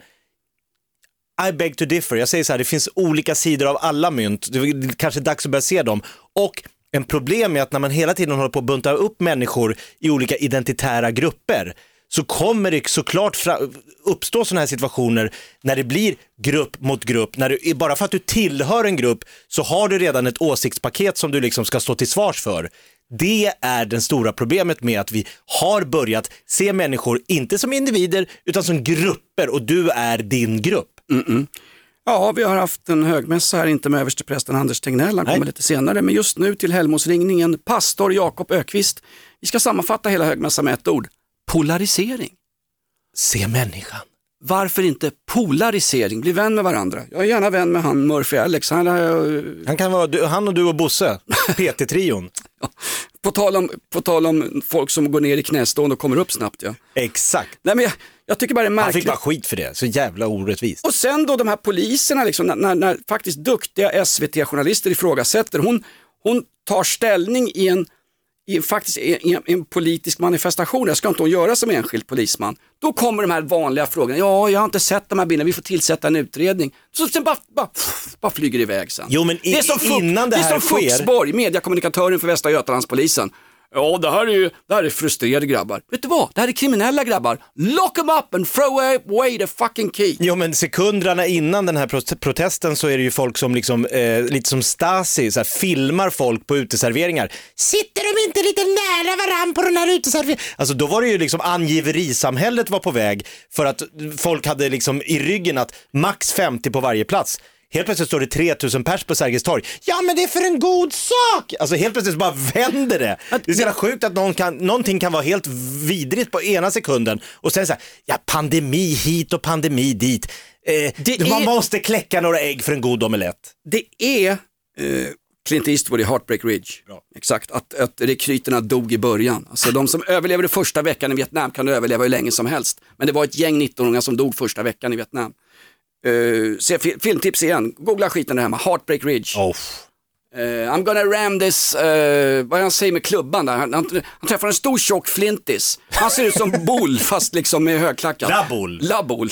I beg to differ. Jag säger så här, det finns olika sidor av alla mynt. Det är kanske dags att börja se dem. Och en problem är att när man hela tiden håller på att bunta upp människor i olika identitära grupper, så kommer det såklart fra- uppstå sådana här situationer när det blir grupp mot grupp. När du, bara för att du tillhör en grupp så har du redan ett åsiktspaket som du liksom ska stå till svars för. Det är det stora problemet med att vi har börjat se människor inte som individer utan som grupper, och du är din grupp. Mm-mm. Ja, vi har haft en högmässa här, inte med översteprästen Anders Tegnell, han kommer lite senare, men just nu till helgmålsringningen pastor Jakob Ökvist. Vi ska sammanfatta hela högmässan med ett ord: polarisering. Se människan. Varför inte polarisering? Bli vän med varandra. Jag är gärna vän med han Murphy Alex. Han, är, han kan vara du, han och du och Bosse, P T-trion. Ja, på, tal om, på tal om folk som går ner i knästående och kommer upp snabbt. Ja. Exakt. Nej, men jag, jag tycker bara det är märkligt. Han fick bara skit för det, så jävla orättvist. Och sen då de här poliserna, liksom, när, när, när faktiskt duktiga S V T-journalister ifrågasätter, hon, hon tar ställning i en, i, faktiskt, i, i en politisk manifestation. Jag ska inte hon göra som enskild polisman. Då kommer de här vanliga frågorna. Ja, jag har inte sett de här bilderna, vi får tillsätta en utredning. Så sen bara, bara, bara flyger det iväg sen. Jo, men i, det är som Fuch, innan det här det är som sker... Fuchsborg, mediekommunikatören för Västra Götalandspolisen. Ja, det här är ju det här är frustrerade grabbar. Vet du vad? Det här är kriminella grabbar. Lock them up and throw away the fucking key. Jo, men sekunderna innan den här protesten så är det ju folk som liksom, eh, lite som Stasi, så här, filmar folk på uteserveringar. Sitter de inte lite nära varann på den här uteserveringen? Alltså då var det ju liksom angiverisamhället var på väg, för att folk hade liksom i ryggen att max femtio på varje plats. Helt plötsligt står det tre tusen pers på Sergels torg. Ja, men det är för en god sak! Alltså helt plötsligt bara vänder det. Det är så jävla sjukt att någon kan, någonting kan vara helt vidrigt på ena sekunden. Och sen så här, ja, pandemi hit och pandemi dit. Eh, man är... måste kläcka några ägg för en god omelett. Det är eh, Clint Eastwood i Heartbreak Ridge. Bra. Exakt, att, att rekryterna dog i början. Alltså de som överlevde första veckan i Vietnam kan överleva hur länge som helst. Men det var ett gäng nittonåringar som dog första veckan i Vietnam. Uh, se fi- filmtips igen, googla skiten där hemma, Heartbreak Ridge. Oh. uh, I'm gonna ram this, uh, vad han säger med klubban där, han, han, han träffar en stor tjock flintis. Han ser ut som Bull fast liksom med högklackat. Labull. Labull.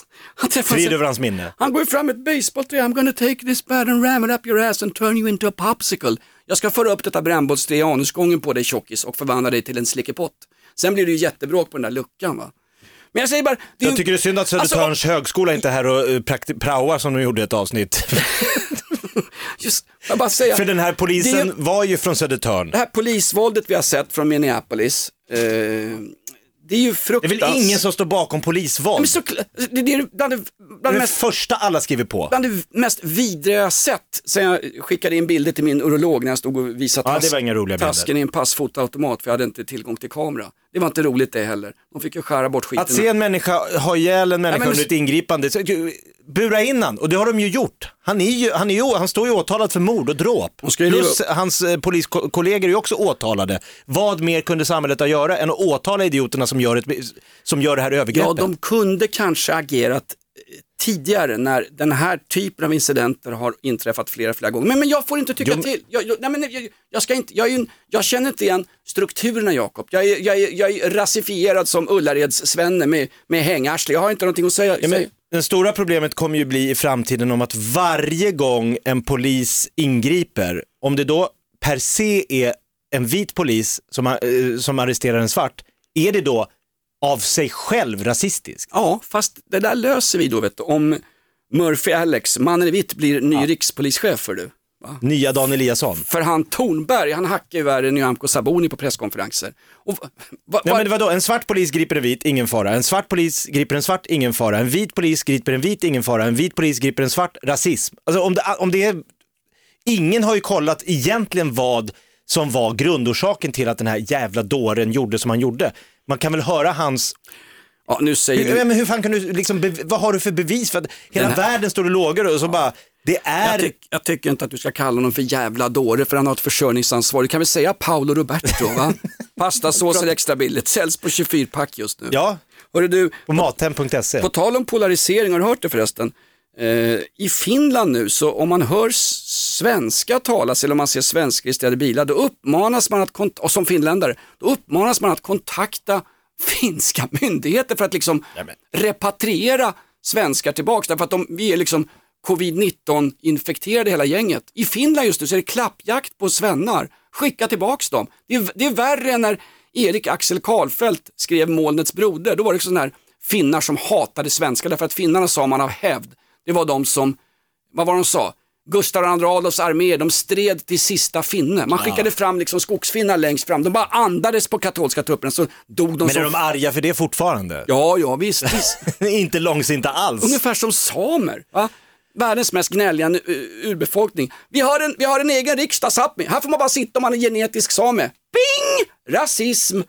Frid över hans minne. Han går fram med ett basebollträ. I'm gonna take this bat and ram it up your ass and turn you into a popsicle. Jag ska föra upp detta brännbollsträ i anusgången på dig, tjockis, och förvandla dig till en slickepott. Sen blir det ju jättebråk på den där luckan, va. Men jag säger bara, det jag tycker det är synd att Södertörns alltså, högskola inte är här och prakti- praoar som de gjorde ett avsnitt. Just, jag bara säga, För den här polisen det, var ju från Södertörn. Det här polisvåldet vi har sett från Minneapolis, eh, det är ju fruktansvärt. Det är väl ingen som står bakom polisvåld? Men så, det, det är bland det, bland det mest, första alla skriver på. Bland det mest vidriga jag sett. Sen jag skickade in bilder till min urolog när jag stod och visade ja, task, det var inga roliga bilder. tasken i en passfotoautomat, för jag hade inte tillgång till kamera. Det var inte roligt det heller. De fick ju skära bort skiten. Att se en människa ha ihjäl en människa ja, men, under ett ingripande, så, bura in han, och det har de ju gjort. Han, är ju, han, är ju, han står ju åtalad för mord och dråp. Plus hans eh, poliskollegor är ju också åtalade. Vad mer kunde samhället ha göra än att åtala idioterna som gör, ett, som gör det här övergreppet? Ja, de kunde kanske agerat tidigare när den här typen av incidenter har inträffat flera, flera gånger. Men, men jag får inte tycka jo, till. Jag, jag, nej, men jag, jag, ska inte, jag, är en, jag känner inte igen strukturerna, Jakob. Jag är, jag, är, jag är rasifierad som Ullareds Svenne med, med hängarsle. Jag har inte någonting att säga. Ja, men, det stora problemet kommer ju bli i framtiden om att varje gång en polis ingriper, om det då per se är en vit polis som, äh, som arresterar en svart, är det då av sig själv rasistisk? Ja, fast det där löser vi då, vet du. Om Murphy Alex, mannen i vitt, blir ny ja. rikspolischef för du. Va? Nya Dan Eliasson. För han Tornberg, han hackar ju värre än Nyamko Sabuni på presskonferenser. Och, va, va, Nej, men vadå? En svart polis griper en vit, ingen fara. En svart polis griper en svart, ingen fara. En vit polis griper en vit, ingen fara. En vit polis griper en svart, rasism. Alltså om det, om det är... Ingen har ju kollat egentligen vad som var grundorsaken till att den här jävla dåren gjorde som han gjorde. Man kan väl höra hans... Ja, nu säger hur, du... men hur fan kan du liksom, bev... vad har du för bevis för att hela här... världen står och lågar och så bara, det är... Jag, tyck, jag tycker inte att du ska kalla honom för jävla dåre, för han har ett försörjningsansvar. Du kan väl säga Paolo Roberto, va? Pastasås är extra billigt, säljs på tjugofyra-pack just nu. Ja, Hörru, du, på mathem punkt se. På tal om polarisering, har du hört det förresten? Eh, I Finland nu, så om man hör svenska talas eller om man ser svenskregistrerade bilar, då uppmanas man att, kont- och som finländare, då uppmanas man att kontakta finska myndigheter för att liksom Jamen. repatriera svenskar tillbaka, därför att de, vi är liksom covid nitton infekterade hela gänget. I Finland just nu så är det klappjakt på svennar. Skicka tillbaks dem. Det är, det är värre än när Erik Axel Karlfeldt skrev Molnets broder. Då var det sådana här finnar som hatade svenskar, därför att finnarna sa man av hävd. Det var de som, vad var de sa? Gustav II Adolfs armé, de stred till sista finne. Man skickade fram liksom skogsfinnar längst fram. De bara andades på katolska trupperna, så dog de. Men är som... de arga för det fortfarande? Ja, ja, visst. visst. Inte långsinta alls. Ungefär som samer, va? Världens mest gnälliga urbefolkning. Vi har en, vi har en egen riksdag, Sápmi. Här får man bara sitta om man är genetisk same. Bing! Rasism.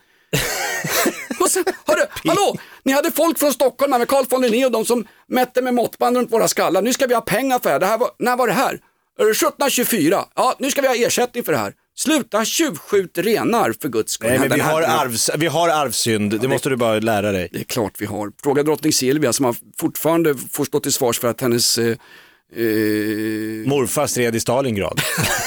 Och sen, hörru, hallå, ni hade folk från Stockholm med Carl von Linné och de som mätte med måttband runt våra skallar. Nu ska vi ha pengar för det här. Det här var, när var det här? sjuttonhundratjugofyra. Ja, nu ska vi ha ersättning för det här. Sluta tjuvskjut renar för Guds skull. Nej, men vi har, arvs, vi har arvsynd, ja, det måste det, du bara lära dig. Det är klart vi har. Fråga drottning Silvia som har fortfarande får stå till svars för att hennes... Eh, eh... morfar stred i Stalingrad.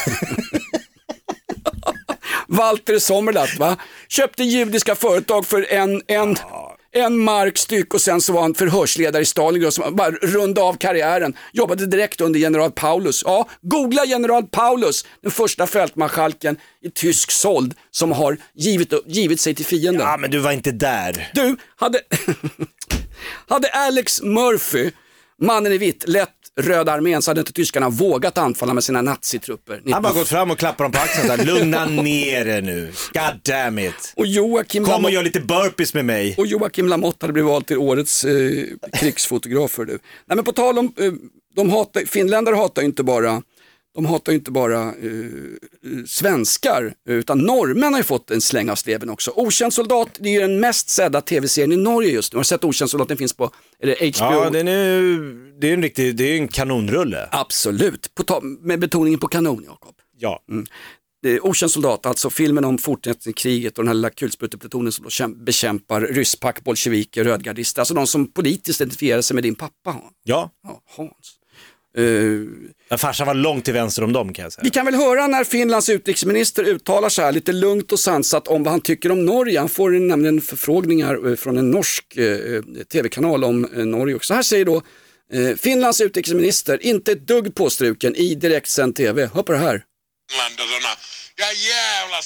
Walter Sommerlath, va? Köpte judiska företag för en, en, en mark styck och sen så var han förhörsledare i Stalingrad som bara runda av karriären. Jobbade direkt under general Paulus. Ja, googla general Paulus, den första fältmarskalken i tysk sold som har givit, givit sig till fienden. Ja, men du var inte där. Du, hade, hade Alex Murphy, mannen i vitt, lett Röda armén, så hade inte tyskarna vågat anfalla med sina nazitrupper. Han bara gått fram och klappat dem på axeln där. Lugna ner er nu. God damn it. Och Joakim Kom Lamotte, och gör lite burpees med mig. Och Joakim Lamotte hade blivit vald till årets eh, krigsfotografer. Du. Nej, men på tal om, eh, de hatar, finländare hatar ju inte bara de hatar ju inte bara eh, svenskar, utan norrmän har ju fått en släng av sleven också. Okänd soldat, det är ju den mest sedda tv-serien i Norge just nu. Har du sett Okänd soldat? Den finns på är det H B O. Ja, den är, det är en riktig, det är en kanonrulle. Absolut, på ta- med betoningen på kanon, Jakob. Ja. Mm. Det är Okänd soldat, alltså filmen om fortsättningskriget och den här lilla kulspruteplatonen som då bekämpar rysspack, bolsjeviker, rödgardister. Alltså de som politiskt identifierar sig med din pappa. Ja. Ja, Hans. Uh, Men farsan var långt till vänster om dem, kan jag säga. Vi kan väl höra när Finlands utrikesminister uttalar så här lite lugnt och sansat om vad han tycker om Norge. Han får nämligen förfrågningar från en norsk eh, tv-kanal om eh, Norge. Och så här säger då eh, Finlands utrikesminister, inte ett dugg påstruken i direktsänd tv. Hör på det här. Ja jävlar.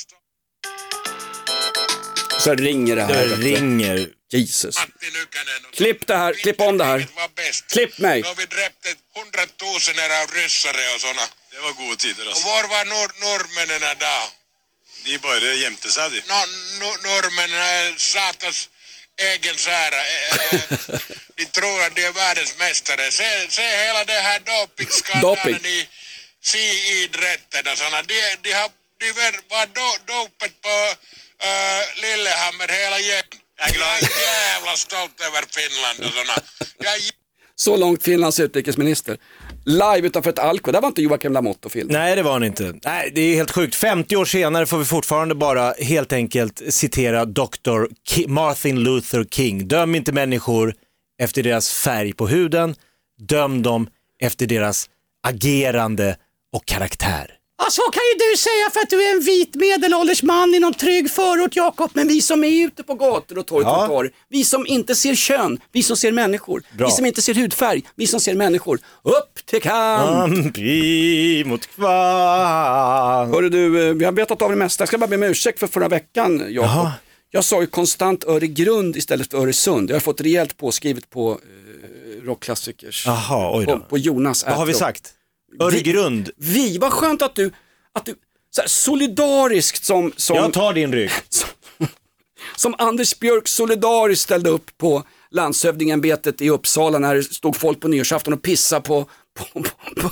Så ringer det här. Det ringer. Jesus. Klipp det här, klipp om det här. Klipp mig. Då har vi dräpt hundratusener av ryssare och såna. Det var goda tider alltså. Och var var nor norrmännen då? De bara jämte sig. No, no, norrmännen är satans egen sära. De tror att de är världens mästare. Se, se hela det här dopingskandalen i skiidrätten och såna. De, de har de var do, dopet på uh, Lillehammer hela gänget. Jag är jävla stolt över Finland och såna. Jag... Så långt Finlands utrikesminister. Live utanför ett Alko. Det var inte Joakim Lamotte och film. Nej, det var han inte. Nej, det är helt sjukt. femtio år senare får vi fortfarande bara helt enkelt citera doktor Ki- Martin Luther King. Döm inte människor efter deras färg på huden. Döm dem efter deras agerande och karaktär. Ja, så kan ju du säga för att du är en vit medelålders man i någon trygg förort, Jakob. Men vi som är ute på gator och torg, Ja. torg, vi som inte ser kön, vi som ser människor. Bra. Vi som inte ser hudfärg, vi som ser människor. Upp till kamp! Ampi mot kvar. Hörru du, vi har betat av det mesta. Jag ska bara be om ursäkt för förra veckan, Jakob. Jaha. Jag sa ju konstant Öregrund istället för Öresund. Jag har fått rejält påskrivet på eh, rockklassikers. Jaha, oj då. På, på Jonas Vad har vi Ärtrop. sagt? Öregrund. Vi, vi, vad skönt att du, att du så här, solidariskt som, som, Jag tar din rygg. som, som Anders Björk solidariskt ställde upp på landshövdingembetet i Uppsala när det stod folk på nyårsafton och pissade på, på, på, på.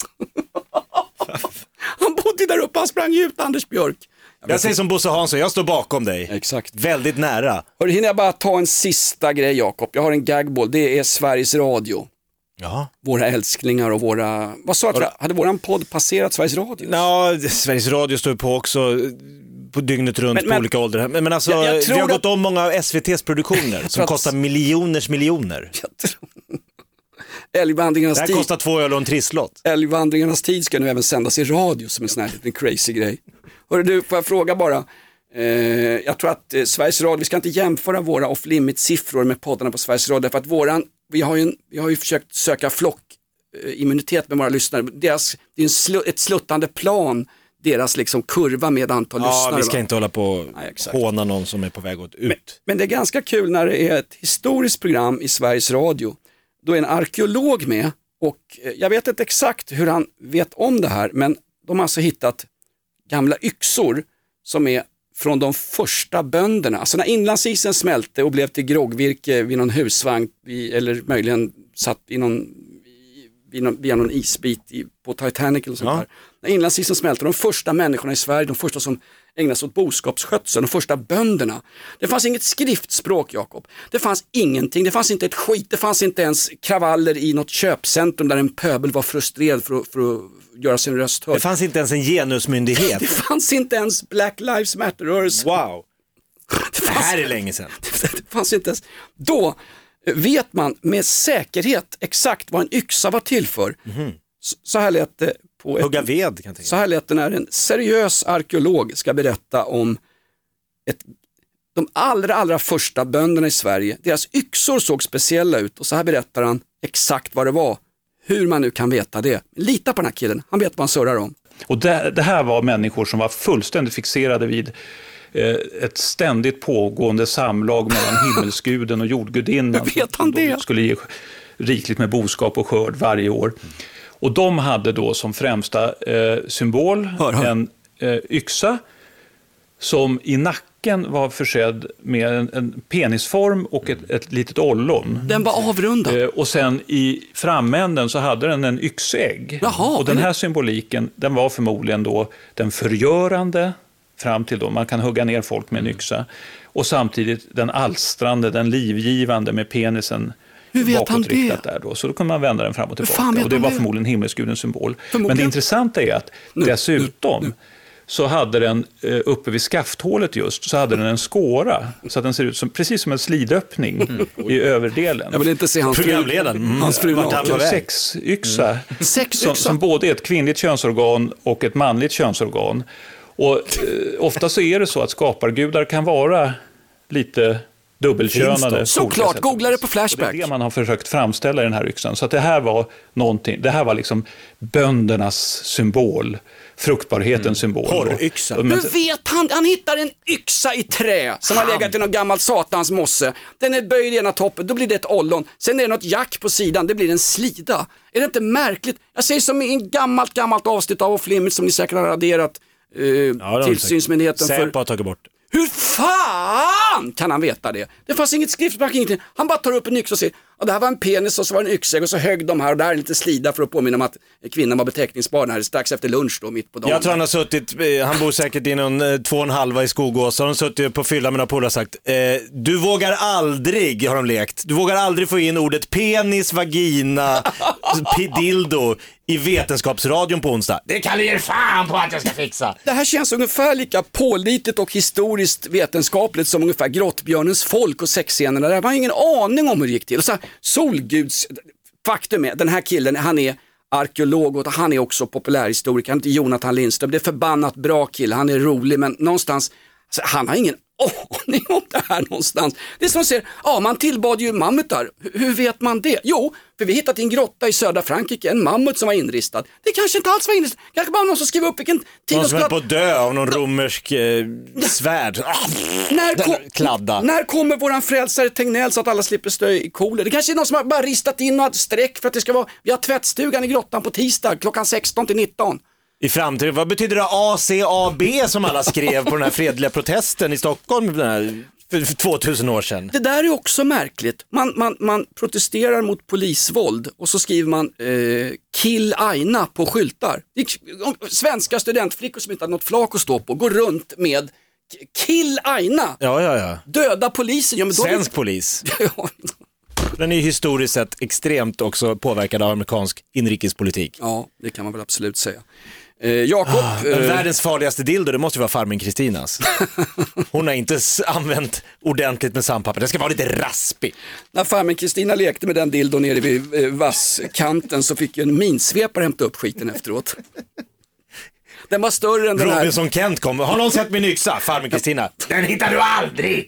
Han bodde där uppe, han sprang ut, Anders Björk. Jag, Jag säger som Bosse Hansson, jag står bakom dig. Exakt. Väldigt nära. Hörru, hinner jag bara ta en sista grej, Jakob? Jag har en gagball, det är Sveriges Radio. Ja. Våra älsklingar och våra... Vad sa jag? Var... Hade våran podd passerat Sveriges Radio? Ja, Sveriges Radio står på också på dygnet runt Men- på men- olika åldrar. Men, men alltså, Jag- jag vi tror har att- gått om många av S V T:s produktioner som att- kostar miljoners miljoner. Jag tror... Älgvandringarnas Det här tid. kostar två öl och en trisslott. Älgvandringarnas tid ska nu även sändas i radio som en sån här liten crazy grej. Hörru du, får jag fråga bara. Eh, jag tror att eh, Sveriges Radio, vi ska inte jämföra våra off-limit-siffror med poddarna på Sveriges Radio. För att våran, vi har ju, en, vi har ju försökt söka flockimmunitet med våra lyssnare. Deras, det är en slu, ett sluttande plan, deras liksom kurva med antal Ja, lyssnare. vi ska va? inte hålla på och Nej, exakt. håna någon som är på väg ut. Men, men det är ganska kul när det är ett historiskt program i Sveriges Radio. Då är en arkeolog med och eh, jag vet inte exakt hur han vet om det här, men de har alltså hittat gamla yxor som är från de första bönderna. Alltså när inlandsisen smälte och blev till groggvirke vid någon husvagn vid, eller möjligen satt i någon, vid någon, via någon isbit i, på Titanic eller sånt Ja. där. När inlandsisen smälte, de första människorna i Sverige, de första som ägnade sig åt boskapsskötsel, de första bönderna. Det fanns inget skriftspråk, Jakob. Det fanns ingenting, det fanns inte ett skit, det fanns inte ens kravaller i något köpcentrum där en pöbel var frustrerad för att, för att göra sin röst hörd. Det fanns inte ens en genusmyndighet. Det fanns inte ens Black Lives Matter-rörelse. Wow. Det, Det fanns, här är länge sedan. det fanns inte ens. Då vet man med säkerhet exakt vad en yxa var till för. Så, så här lät det på Hugga ett, ved kan jag tänka. så här lät det när en seriös arkeolog ska berätta om ett, de allra, allra första bönderna i Sverige. Deras yxor såg speciella ut och så här berättar han exakt vad det var. Hur man nu kan veta det. Lita på den här killen, han vet vad han surrar om. Och det, det här var människor som var fullständigt fixerade vid eh, ett ständigt pågående samlag mellan himmelsguden och jordgudinnan. Hur vet han det? De skulle ge rikligt med boskap och skörd varje år. Och de hade då som främsta eh, symbol Hör, hör. en eh, yxa som i nacken var försedd med en, en penisform och ett, ett litet ollon. Den var avrundad. Eh, och sen i framänden så hade den en yxägg. Jaha, och den här eller- symboliken, den var förmodligen då den förgörande fram till då man kan hugga ner folk med en yxa. Och samtidigt den alstrande, den livgivande med penisen Hur vet han bakåtriktat det? där då. Så då kunde man vända den fram och fan tillbaka. vet Och det han var det? förmodligen himmelsgudens symbol. Förmodligen. Men det intressanta är att Nu, dessutom nu, nu. så hade den eh, uppe vid skafthålet just, så hade den en skåra. Så att den ser ut som, precis som en slidöppning i överdelen. Jag vill inte se hans fru, Programledaren. Mm. hans fru Vart han naken. på väg? Sexyxa. Mm. Sexyxa? Som, som både är ett kvinnligt könsorgan och ett manligt könsorgan. Och eh, ofta så är det så att skapargudar kan vara lite dubbelkönade. Såklart, googla det på Flashback. Och det är det man har försökt framställa i den här yxan. Så att det här var någonting, det här var liksom böndernas symbol. Fruktbarhetens mm. symbol. Porryxa. Du vet, han, han hittar en yxa i trä som han. har legat i någon gammalt satans mosse. Den är böjd i ena toppen, då blir det ett ollon. Sen är det något jack på sidan, det blir en slida. Är det inte märkligt? Jag säger som i en gammalt, gammalt avsnitt av Off Limits som ni säkert har raderat eh, ja, tillsynsmyndigheten för. Säpo har tagit bort. Hur fan kan han veta det? Det fanns inget skriftspråk, ingenting. Han bara tar upp en yxa och säger, ja, det här var en penis och så var det en yxa och så högg de här och där är lite slida för att påminna om att kvinnan var beteckningsbar här strax efter lunch då, mitt på dagen. Jag tror han har suttit, han bor säkert i någon två och en halva i Skogås, och han har suttit på fylla med några polare och sagt, eh, du vågar aldrig, har de lekt, du vågar aldrig få in ordet penis, vagina, dildo i Vetenskapsradion på onsdag. Det kan du ge fan på att jag ska fixa. Det här känns ungefär lika pålitligt och historiskt vetenskapligt som ungefär Grottbjörnens folk och sexscenerna. Jag har ingen aning om hur det gick till. Och så här, Solguds, faktum är, den här killen, han är arkeolog och han är också populärhistoriker. Han är inte Jonathan Lindström, det är förbannat bra kille, han är rolig, men någonstans, alltså, han har ingen aning om det här någonstans. Det är som att säga, ja, man tillbad ju mammutar. H- hur vet man det? Jo, för vi hittat i en grotta i södra Frankrike en mammut som var inristad. Det kanske inte alls var inristad. Kanske bara någon som skrev upp vilken tid någon som är på att dö av någon romersk eh, svärd. När, kom, Kladda. när kommer våran frälsare Tegnell så att alla slipper stö i koler? Det kanske är någon som har bara ristat in något streck för att det ska vara, vi har tvättstugan i grottan på tisdag klockan sexton till nitton. I framtiden, vad betyder det A C A B som alla skrev på den här fredliga protesten i Stockholm den här, för, för tvåtusen år sedan? Det där är också märkligt. Man, man, man protesterar mot polisvåld och så skriver man eh, kill Aina på skyltar. Svenska studentflickor som inte har något flak att stå på går runt med kill Aina. Ja, ja, ja. Döda polisen. Ja, men då Svensk är... polis. Den är ju historiskt sett extremt också påverkad av amerikansk inrikespolitik. Ja, det kan man väl absolut säga. Eh, Jakob, ah, eh... världens farligaste dildo, det måste ju vara farmen Kristinas. Hon har inte använt ordentligt med sandpapper, det ska vara lite raspig. När farmen Kristina lekte med den dildo nere vid eh, vasskanten så fick ju en minsvepare hämta upp skiten efteråt. Den var större än den här. Robinson Kent kom, har någon sett min yxa? Farmen Kristina, den hittar du aldrig.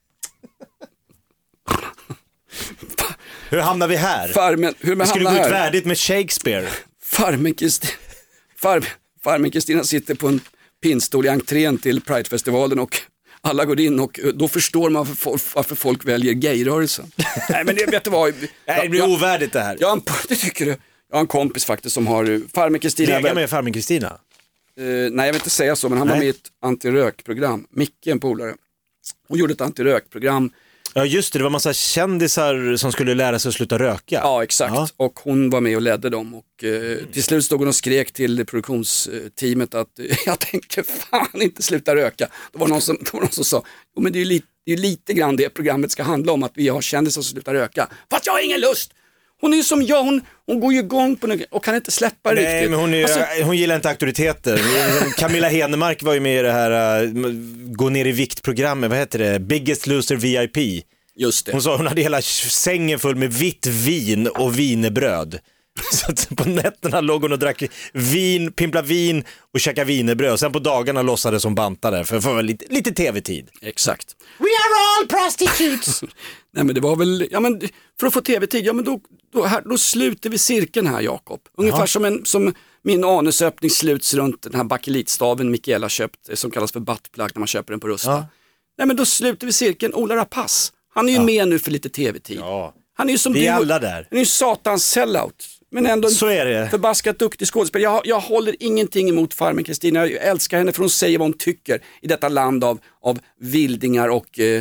Hur hamnar vi här? Farmen, hur vi skulle gå ut här? värdigt med Shakespeare. Farmen Kristina, far, farmen Kristina sitter på en pinnstol i entrén till Pride-festivalen och alla går in och då förstår man varför, varför folk väljer gayrörelsen. Nej, men det, vet du vad? Nej, det blir jag, ovärdigt det här. Jag, det tycker du. Jag har en kompis faktiskt som har farmen Kristina. Lägga med farmen Kristina? Uh, nej, jag vill inte säga så, men han nej. var med i ett antirökprogram. Micke, en polare. Hon gjorde ett antirökprogram. Ja just det, det var en massa kändisar som skulle lära sig att sluta röka. Ja exakt, ja. Och hon var med och ledde dem och eh, till slut stod hon och skrek till produktionsteamet att eh, jag tänker fan inte sluta röka. Det var någon som, det var någon som sa, jo, men det är ju lite, det är lite grann det programmet ska handla om, att vi har kändisar som slutar röka. Fast jag har ingen lust! Hon är ju som jag, hon, hon går ju igång på något och kan inte släppa Nej, riktigt. Men hon, är, alltså, hon gillar inte auktoriteter. Camilla Henemark var ju med i det här uh, gå ner i viktprogrammet, vad heter det? Biggest Loser V I P. Just det. Hon sa hon hade hela sängen full med vitt vin och vinerbröd. Så att på nätterna låg hon och drack vin, pimpla vin och käka vinerbröd. Och sen på dagarna lossade som bantade för att få lite, lite tv-tid. Exakt. We are all prostitutes. Nej men det var väl, ja men för att få tv-tid, ja men då, då, här, då sluter vi cirkeln här Jakob. Ungefär ja. som, en, som min anusöppning sluts runt den här bakelitstaven Mikaela köpt, som kallas för buttplug när man köper den på Rusta. Ja. Nej men då sluter vi cirkeln, Ola Rapace. Han är ju ja. med nu för lite tv-tid. Ja. Han är ju som vi du, är alla där. Han är ju satans sellout. Men ändå så är det. Förbaskat duktig skådespelare. Jag, jag håller ingenting emot farmen Kristina. Jag älskar henne för hon säger vad hon tycker i detta land av, av vildingar och... Eh,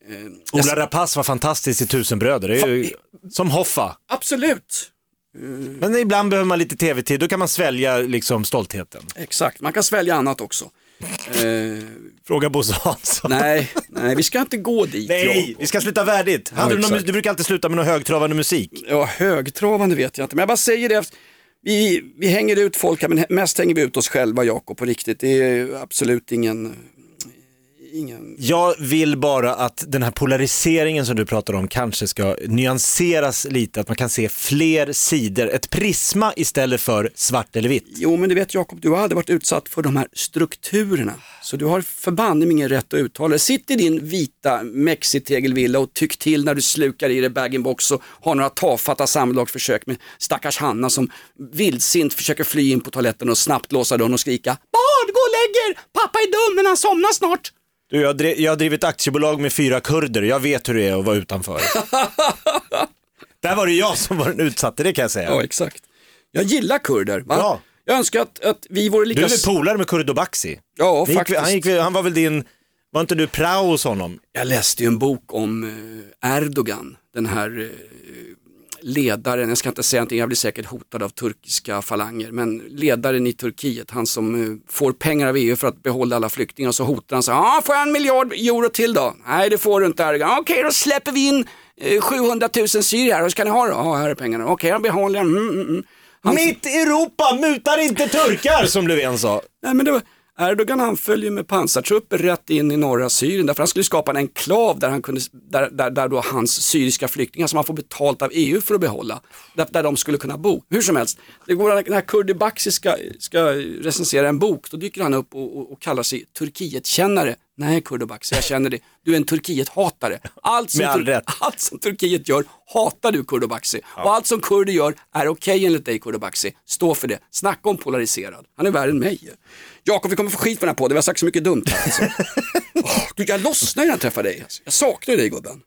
Ola jag... Rapace var fantastisk i Tusen bröder. Det är ju som Hoffa. Absolut. Mm. Men ibland behöver man lite tv-tid. Då kan man svälja liksom stoltheten. Exakt, man kan svälja annat också. Eh, Fråga Bosse Hansson. Nej, nej, vi ska inte gå dit. Nej, jag. vi ska sluta värdigt. Ja, du, någon, du brukar alltid sluta med någon högtravande musik. Ja, högtravande vet jag inte. Men jag bara säger det. Vi, vi hänger ut folk här, men mest hänger vi ut oss själva, Jakob, på riktigt. Det är absolut ingen, ingen... Jag vill bara att den här polariseringen som du pratar om kanske ska nyanseras lite, att man kan se fler sidor, ett prisma istället för svart eller vitt. Jo, men du vet Jakob, du har aldrig varit utsatt för de här strukturerna, så du har förbanne ingen rätt att uttala det. Sitt i din vita mexitegelvilla och tyck till när du slukar i dig bag-in-box och har några tafatta samlagsförsök med stackars Hanna som vildsint försöker fly in på toaletten och snabbt låsa dörren och skrika: Barn, gå och lägg er! Pappa är dum men han somnar snart. Du, jag, drev, jag har drivit aktiebolag med fyra kurder, jag vet hur det är att vara utanför. Där var det jag som var den utsatte, det kan jag säga. Ja, exakt. Jag gillar kurder, va? Ja. Jag önskar att, att vi vore lika... Du är väl polare med Kurdo Baxi? Ja, gick, faktiskt. Han, gick, han var väl din... Var inte du prao hos honom? Jag läste ju en bok om eh, Erdogan, den här eh, ledaren, jag ska inte säga någonting, jag blir säkert hotad av turkiska falanger, men ledaren i Turkiet, han som eh, får pengar av E U för att behålla alla flyktingar, och så hotar han så här: ah, får jag en miljard euro till då? Nej, det får du inte, Erdogan. Okej, då släpper vi in eh, sjuhundratusen syrier här, och ska ni ha då? Ja, här är pengarna. Okej, jag behåller den. Mm, mm, mm. Han... Mitt Europa mutar inte turkar, som Löfven sa. Nej, men det var... Erdogan han följer med pansartrupper rätt in i norra Syrien, därför han skulle skapa en enklav där, han kunde, där, där, där då hans syriska flyktingar som han får betalt av E U för att behålla, där, där de skulle kunna bo. Hur som helst, det går, den här Kurdi Baxi ska, ska recensera en bok, då dyker han upp och, och, och kallar sig Turkiet-kännare. Nej, Kurdi Baxi, jag känner det. Du är en Turkiet-hatare. Allt som, all tur, allt som Turkiet gör hatar du, Kurdi Baxi. Ja. Och allt som kurder gör är okej okay enligt dig, Kurdi Baxi. Stå för det. Snacka om polariserad. Han är värre än mig. Jakob, vi kommer få skit för den här podden. Vi har sagt så mycket dumt här. Alltså. Oh, Gud, jag lossnar när jag träffar dig. Alltså. Jag saknar dig, gubben.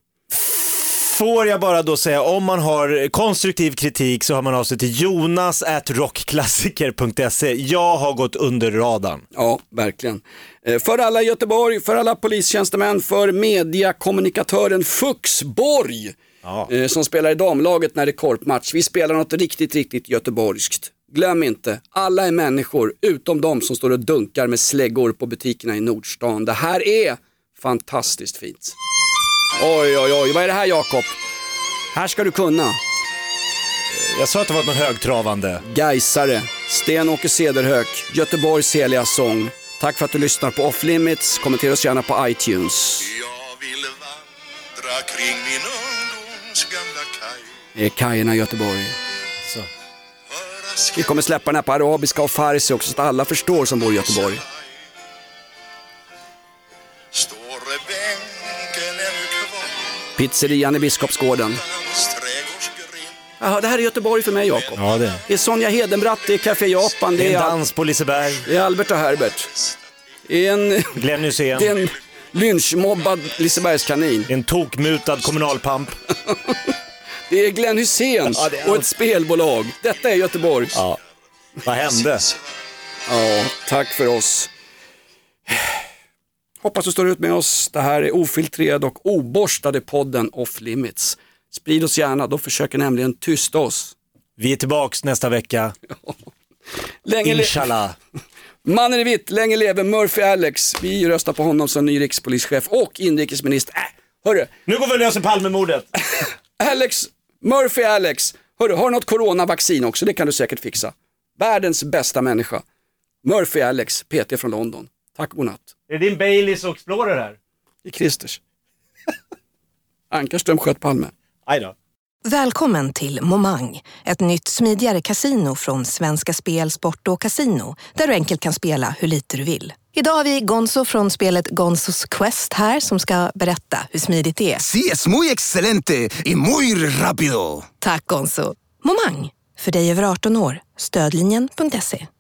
Får jag bara då säga, om man har konstruktiv kritik så har man av sig till jonas at rockklassiker punkt se. Jag har gått under radarn. Ja, verkligen. För alla i Göteborg, för alla polistjänstemän, för mediakommunikatören Fuxborg, ja, som spelar i damlaget när det är korpmatch. Vi spelar något riktigt, riktigt göteborgskt. Glöm inte, alla är människor utom de som står och dunkar med släggor på butikerna i Nordstan. Det här är fantastiskt fint. Oj, oj, oj, vad är det här, Jakob? Här ska du kunna. Jag sa att det var något högtravande. Gaisare, Sten-Åke Cederhök, Göteborgs heliga sång. Tack för att du lyssnar på Off Limits. Kommentera oss gärna på iTunes. Jag vill vandra kring min ungdoms gamla kaj. Det är kajerna i Göteborg. Så. Vi kommer släppa den här på arabiska och farsi också, så att alla förstår som bor i Göteborg. Står bänken ännu kvar. Pizzerian i Biskopsgården. Jaha, det här är Göteborg för mig, Jakob. Ja, det. Det är Sonja Hedenbratt, det är Café Japan, det är, det är en dans på Liseberg. Det är Albert och Herbert. Det är en Glenn Hysén. Det är en lynchmobbad Lisebergskanin. En tokmutad kommunalpamp. Det är Glenn Hysén ja, är och ett spelbolag. Detta är Göteborg. Ja. Vad hände? Ja, tack för oss. Hoppas du står ut med oss. Det här är ofiltrerad och oborstade podden Off Limits. Sprid oss gärna, då försöker nämligen tysta oss. Vi är tillbaks nästa vecka. Länge Inshallah. Mannen i vitt, länge lever Murphy Alex. Vi röstar på honom som ny rikspolischef och inrikesminister. Äh, hörru. Nu går vi och löser Palmemordet. Alex, Murphy Alex. Hörru, har du något coronavaccin också? Det kan du säkert fixa. Världens bästa människa. Murphy Alex, P T från London. Tack och godnatt. Är det din Baileys och Explorer här? I Christers. Ankarström sköt Palme. Aj då. Välkommen till Momang, ett nytt smidigare kasino från Svenska Spel, Sport och Casino, där du enkelt kan spela hur lite du vill. Idag har vi Gonzo från spelet Gonzos Quest här som ska berätta hur smidigt det är. Sí, es muy excelente y muy rápido. Tack Gonzo. Momang, för dig över arton år. Stödlinjen punkt se.